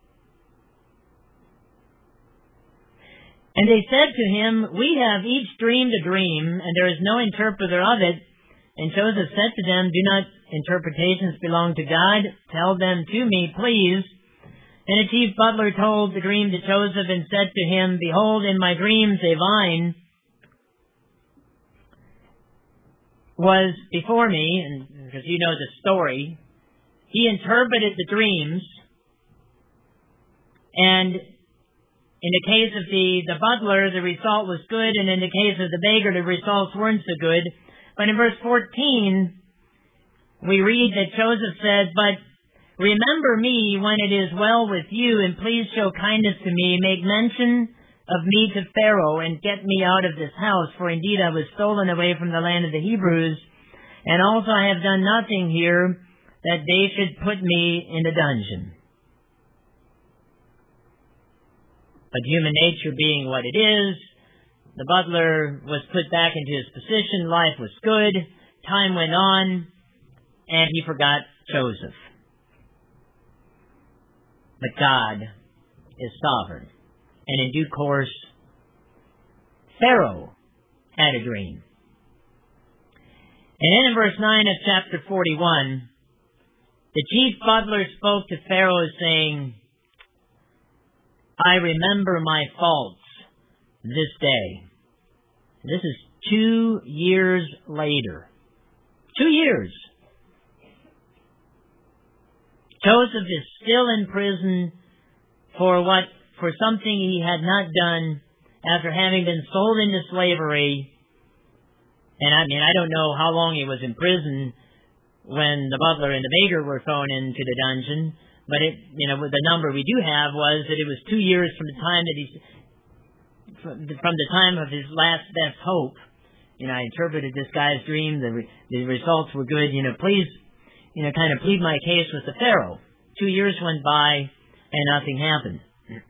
A: And they said to him, we have each dreamed a dream, and there is no interpreter of it. And Joseph said to them, do not interpretations belong to God? Tell them to me, please. And the chief butler told the dream to Joseph and said to him, behold, in my dreams a vine was before me, and because you know the story, he interpreted the dreams, and in the case of the, the butler, the result was good, and in the case of the baker, the results weren't so good. But in verse fourteen, we read that Joseph said, but remember me when it is well with you, and please show kindness to me. Make mention of me to Pharaoh, and get me out of this house, for indeed I was stolen away from the land of the Hebrews, and also I have done nothing here that they should put me in the dungeon. But human nature being what it is, the butler was put back into his position. Life was good. Time went on, and he forgot Joseph. But God is sovereign. And in due course, Pharaoh had a dream. And then in verse nine of chapter forty-one, the chief butler spoke to Pharaoh, saying, I remember my faults this day. This is two years later. Two years. Joseph is still in prison for what, for something he had not done after having been sold into slavery. And I mean, I don't know how long he was in prison when the butler and the baker were thrown into the dungeon, but it, you know, the number we do have was that it was two years from the time that he, from the time of his last best hope. You know, I interpreted this guy's dream. The re, the results were good. You know, please, you know, kind of plead my case with the Pharaoh. Two years went by and nothing happened.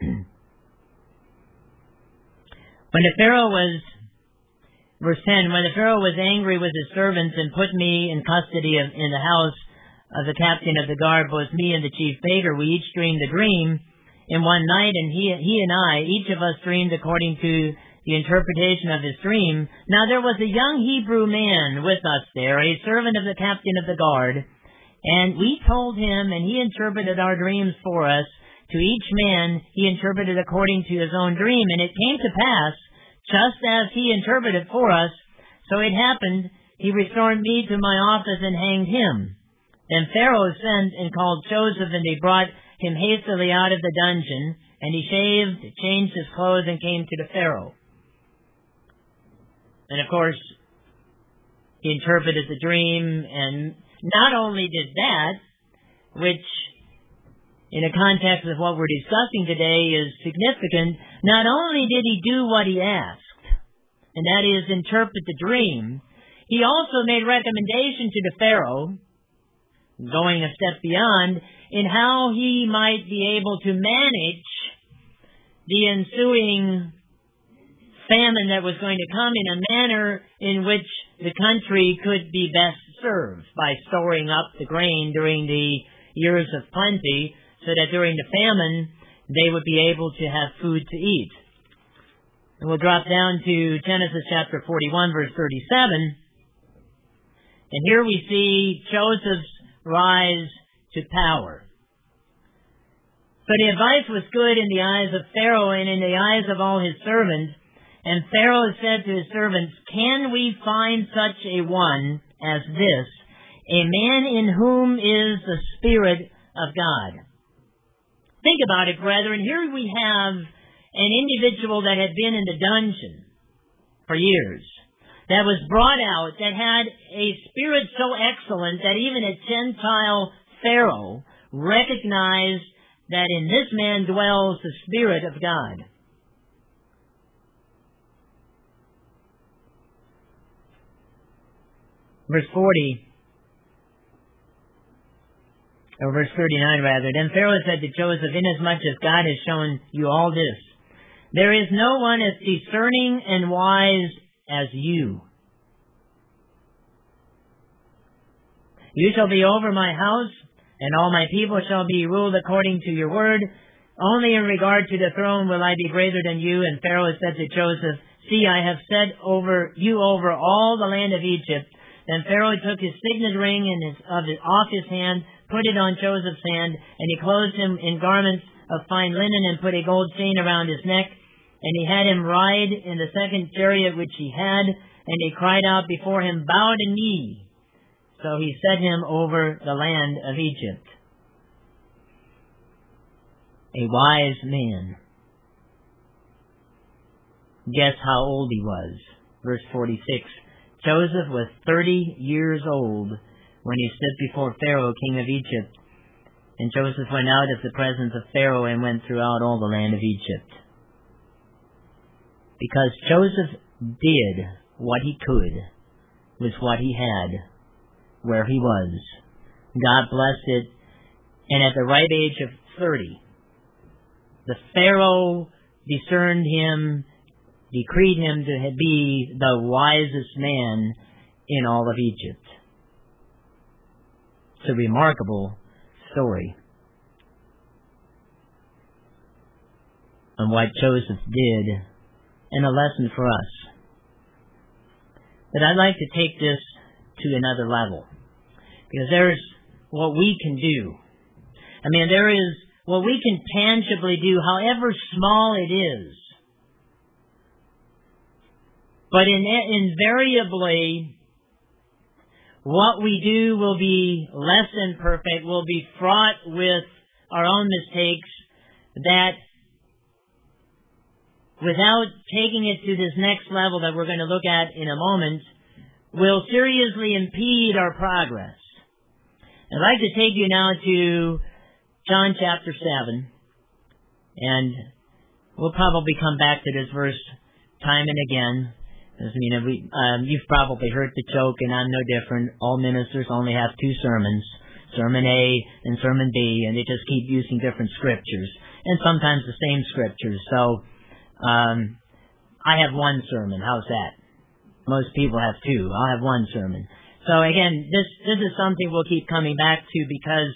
A: When the Pharaoh was, verse ten, when the Pharaoh was angry with his servants and put me in custody of, in the house of the captain of the guard, both me and the chief baker, we each dreamed a dream in one night, and he, he and I, each of us dreamed according to the interpretation of his dream. Now there was a young Hebrew man with us there, a servant of the captain of the guard, and we told him, and he interpreted our dreams for us. To each man he interpreted according to his own dream, and it came to pass, just as he interpreted for us, so it happened, he restored me to my office and hanged him. Then Pharaoh sent and called Joseph, and they brought him hastily out of the dungeon, and he shaved, changed his clothes, and came to the Pharaoh. And of course, he interpreted the dream, and not only did that, which in the context of what we're discussing today is significant, not only did he do what he asked, and that is interpret the dream, he also made recommendation to the Pharaoh, going a step beyond, in how he might be able to manage the ensuing famine that was going to come in a manner in which the country could be best served by storing up the grain during the years of plenty, so that during the famine, they would be able to have food to eat. And we'll drop down to Genesis chapter forty-one, verse thirty-seven. And here we see Joseph's rise to power. So the advice was good in the eyes of Pharaoh and in the eyes of all his servants. And Pharaoh said to his servants, "Can we find such a one as this, a man in whom is the Spirit of God?" Think about it, brethren. Here we have an individual that had been in the dungeon for years, that was brought out, that had a spirit so excellent that even a Gentile Pharaoh recognized that in this man dwells the Spirit of God. Verse forty. Or verse thirty-nine, rather. Then Pharaoh said to Joseph, "Inasmuch as God has shown you all this, there is no one as discerning and wise as you. You shall be over my house, and all my people shall be ruled according to your word. Only in regard to the throne will I be greater than you." And Pharaoh said to Joseph, "See, I have set over you over all the land of Egypt." Then Pharaoh took his signet ring and his, of his, off his hand, put it on Joseph's hand, and he clothed him in garments of fine linen and put a gold chain around his neck. And he had him ride in the second chariot which he had, and he cried out before him, "Bow the knee." So he set him over the land of Egypt. A wise man. Guess how old he was. Verse forty-six. Joseph was thirty years old when he stood before Pharaoh, king of Egypt. And Joseph went out of the presence of Pharaoh and went throughout all the land of Egypt. Because Joseph did what he could with what he had, where he was. God blessed it. And at the ripe age of thirty, the Pharaoh discerned him, decreed him to be the wisest man in all of Egypt. It's a remarkable story on what Joseph did, and a lesson for us. But I'd like to take this to another level, because there's what we can do. I mean, there is what we can tangibly do, however small it is, But in, invariably, what we do will be less than perfect, will be fraught with our own mistakes that, without taking it to this next level that we're going to look at in a moment, will seriously impede our progress. I'd like to take you now to John chapter seven, and we'll probably come back to this verse time and again. I mean, we, um, you've probably heard the joke, and I'm no different. All ministers only have two sermons, Sermon A and Sermon B, and they just keep using different scriptures, and sometimes the same scriptures. So, um, I have one sermon. How's that? Most people have two. I'll have one sermon. So again, this this is something we'll keep coming back to because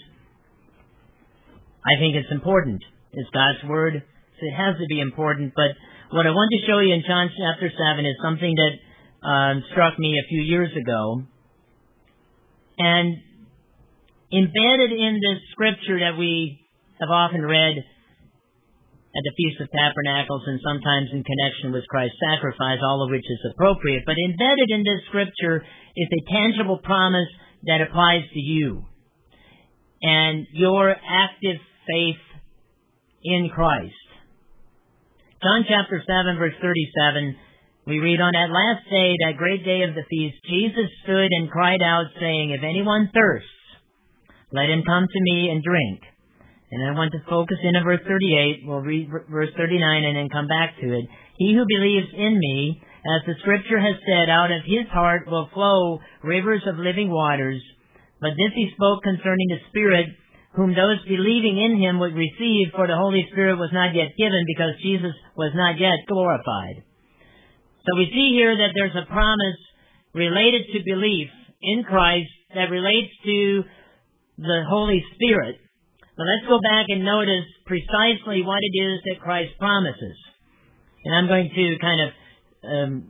A: I think it's important. It's God's Word, so it has to be important. But what I want to show you in John chapter seven is something that um, struck me a few years ago. And embedded in this scripture that we have often read at the Feast of Tabernacles and sometimes in connection with Christ's sacrifice, all of which is appropriate. But embedded in this scripture is a tangible promise that applies to you and your active faith in Christ. John chapter seven, verse thirty-seven, we read, "On that last day, that great day of the feast, Jesus stood and cried out, saying, 'If anyone thirsts, let him come to me and drink.'" And I want to focus in on verse thirty-eight. We'll read verse thirty-nine and then come back to it. "He who believes in me, as the scripture has said, out of his heart will flow rivers of living waters. But this he spoke concerning the Spirit, whom those believing in him would receive, for the Holy Spirit was not yet given, because Jesus was not yet glorified." So we see here that there's a promise related to belief in Christ that relates to the Holy Spirit. But let's go back and notice precisely what it is that Christ promises. And I'm going to kind of um,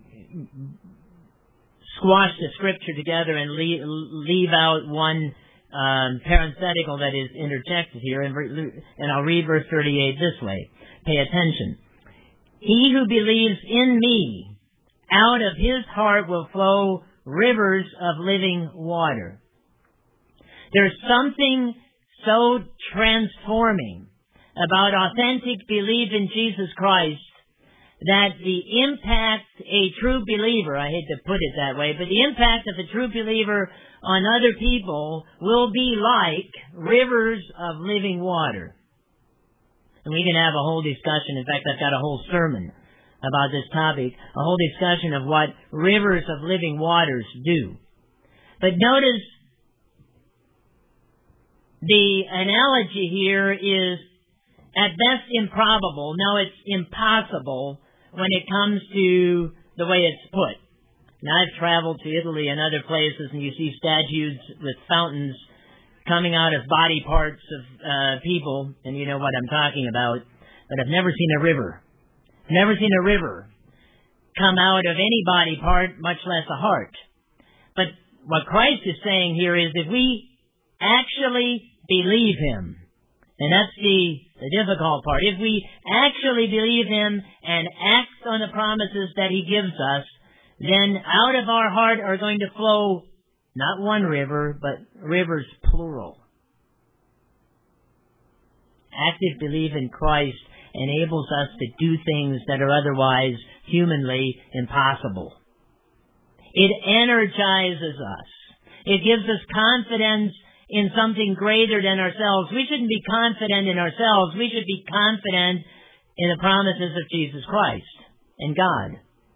A: squash the scripture together and leave, leave out one um, parenthetical that is interjected here, and, and I'll read verse thirty-eight this way. Pay attention. "He who believes in me, out of his heart will flow rivers of living water." There's something so transforming about authentic belief in Jesus Christ that the impact a true believer, I hate to put it that way, but the impact of a true believer on other people will be like rivers of living water. And we can have a whole discussion. In fact, I've got a whole sermon about this topic, a whole discussion of what rivers of living waters do. But notice the analogy here is at best improbable. No, it's impossible when it comes to the way it's put. Now, I've traveled to Italy and other places, and you see statues with fountains coming out of body parts of uh, people, and you know what I'm talking about. But I've never seen a river. I've never seen a river come out of any body part, much less a heart. But what Christ is saying here is if we actually believe Him, and that's the, the difficult part. If we actually believe Him and act on the promises that He gives us, then out of our heart are going to flow not one river, but rivers plural. Active belief in Christ enables us to do things that are otherwise humanly impossible. It energizes us. It gives us confidence in something greater than ourselves. We shouldn't be confident in ourselves. We should be confident in the promises of Jesus Christ and God.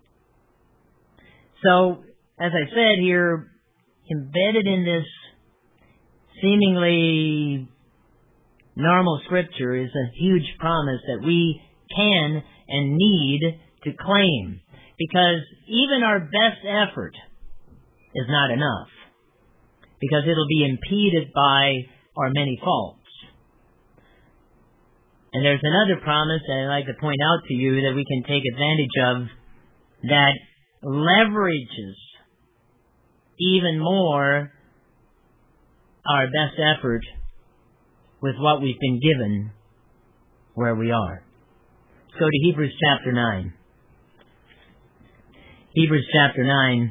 A: So, as I said here, embedded in this seemingly normal scripture is a huge promise that we can and need to claim. Because even our best effort is not enough. Because it'll be impeded by our many faults. And there's another promise that I'd like to point out to you that we can take advantage of that leverages even more our best effort with what we've been given where we are. Let's go to Hebrews chapter nine. Hebrews chapter nine.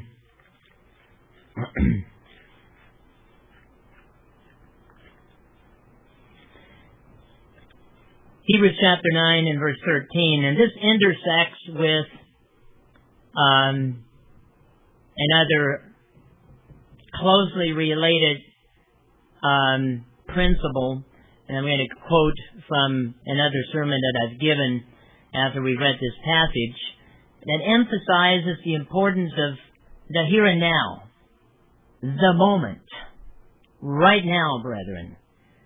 A: Hebrews chapter nine and verse thirteen, and this intersects with um, another closely related um, principle, and I'm going to quote from another sermon that I've given after we read this passage, that emphasizes the importance of the here and now, the moment, right now, brethren.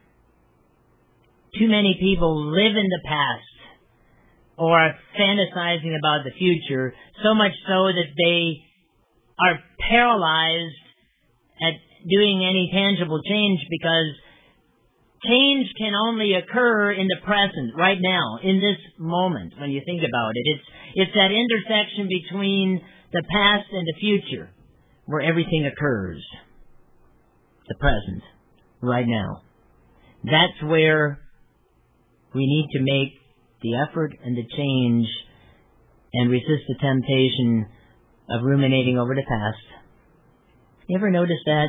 A: Too many people live in the past or are fantasizing about the future, so much so that they are paralyzed at doing any tangible change, because change can only occur in the present, right now, in this moment, when you think about it. It's, it's that intersection between the past and the future where everything occurs. The present, right now. That's where we need to make the effort and the change and resist the temptation of ruminating over the past. You ever notice that?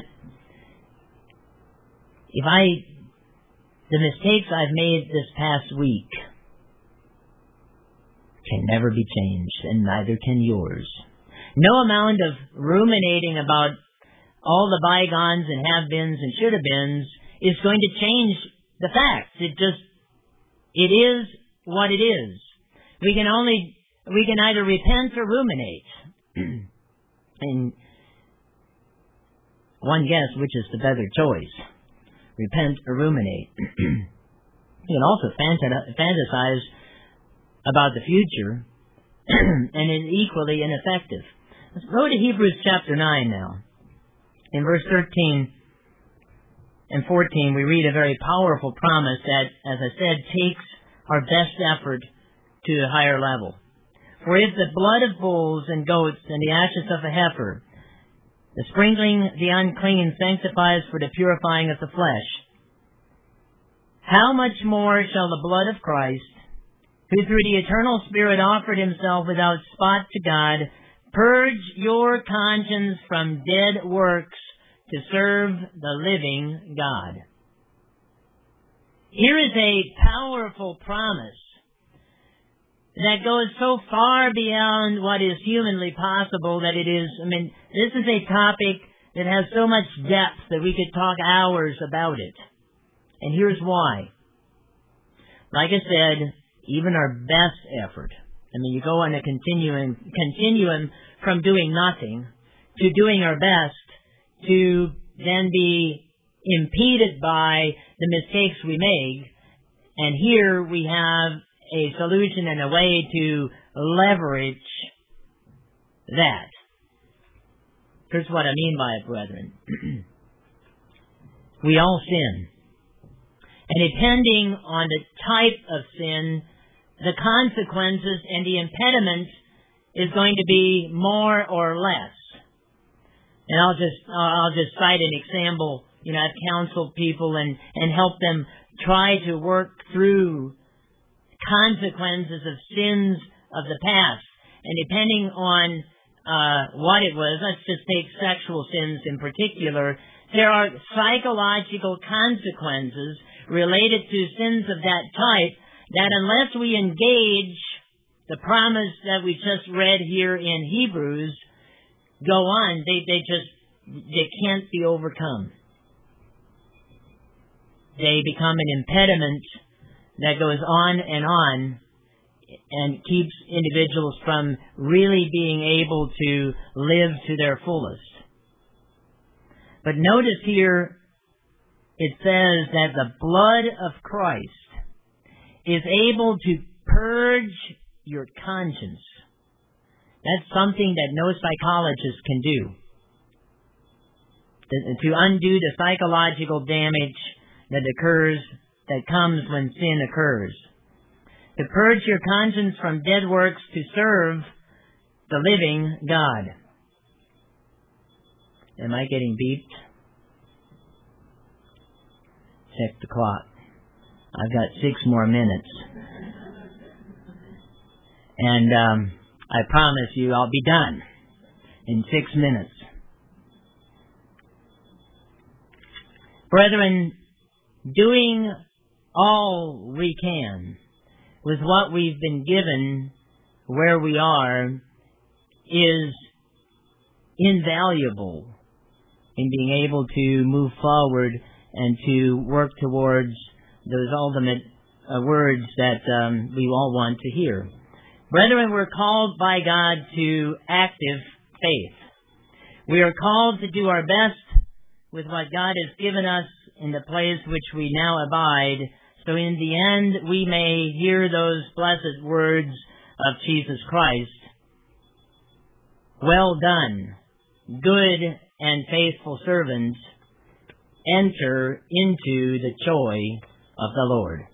A: If I, the mistakes I've made this past week can never be changed, and neither can yours. No amount of ruminating about all the bygones and have-beens and should-have-beens is going to change the facts. It just, it is what it is. We can only, we can either repent or ruminate. And one guess which is the better choice. Repent or ruminate. You can also fantasize about the future, and it's equally ineffective. Let's go to Hebrews chapter nine now. In verse thirteen and fourteen, we read a very powerful promise that, as I said, takes our best effort to a higher level. For if the blood of bulls and goats and the ashes of a heifer, the sprinkling the unclean, sanctifies for the purifying of the flesh, how much more shall the blood of Christ, who through the eternal Spirit offered himself without spot to God, purge your conscience from dead works to serve the living God. Here is a powerful promise that goes so far beyond what is humanly possible that it is, I mean, this is a topic that has so much depth that we could talk hours about it. And here's why. Like I said, even our best effort, I mean, you go on a continuum, continuum from doing nothing to doing our best to then be impeded by the mistakes we make. And here we have a solution and a way to leverage that. Here's what I mean by it, brethren. We all sin. And depending on the type of sin, the consequences and the impediments is going to be more or less. And I'll just I'll just cite an example. You know, I've counseled people and, and helped them try to work through consequences of sins of the past. And depending on uh, what it was, let's just take sexual sins in particular, there are psychological consequences related to sins of that type that unless we engage the promise that we just read here in Hebrews, go on, they, they just, they can't be overcome. They become an impediment that goes on and on and keeps individuals from really being able to live to their fullest. But notice here, it says that the blood of Christ is able to purge your conscience. That's something that no psychologist can do. To undo the psychological damage that occurs, that comes when sin occurs. To purge your conscience from dead works to serve the living God. Am I getting beeped? Check the clock. I've got six more minutes. And um, I promise you I'll be done. in six minutes. Brethren, doing all we can with what we've been given where we are is invaluable in being able to move forward and to work towards those ultimate uh, words that um, we all want to hear. Brethren, we're called by God to active faith. We are called to do our best with what God has given us in the place which we now abide, so in the end we may hear those blessed words of Jesus Christ. Well done, good and faithful servants, enter into the joy of the Lord.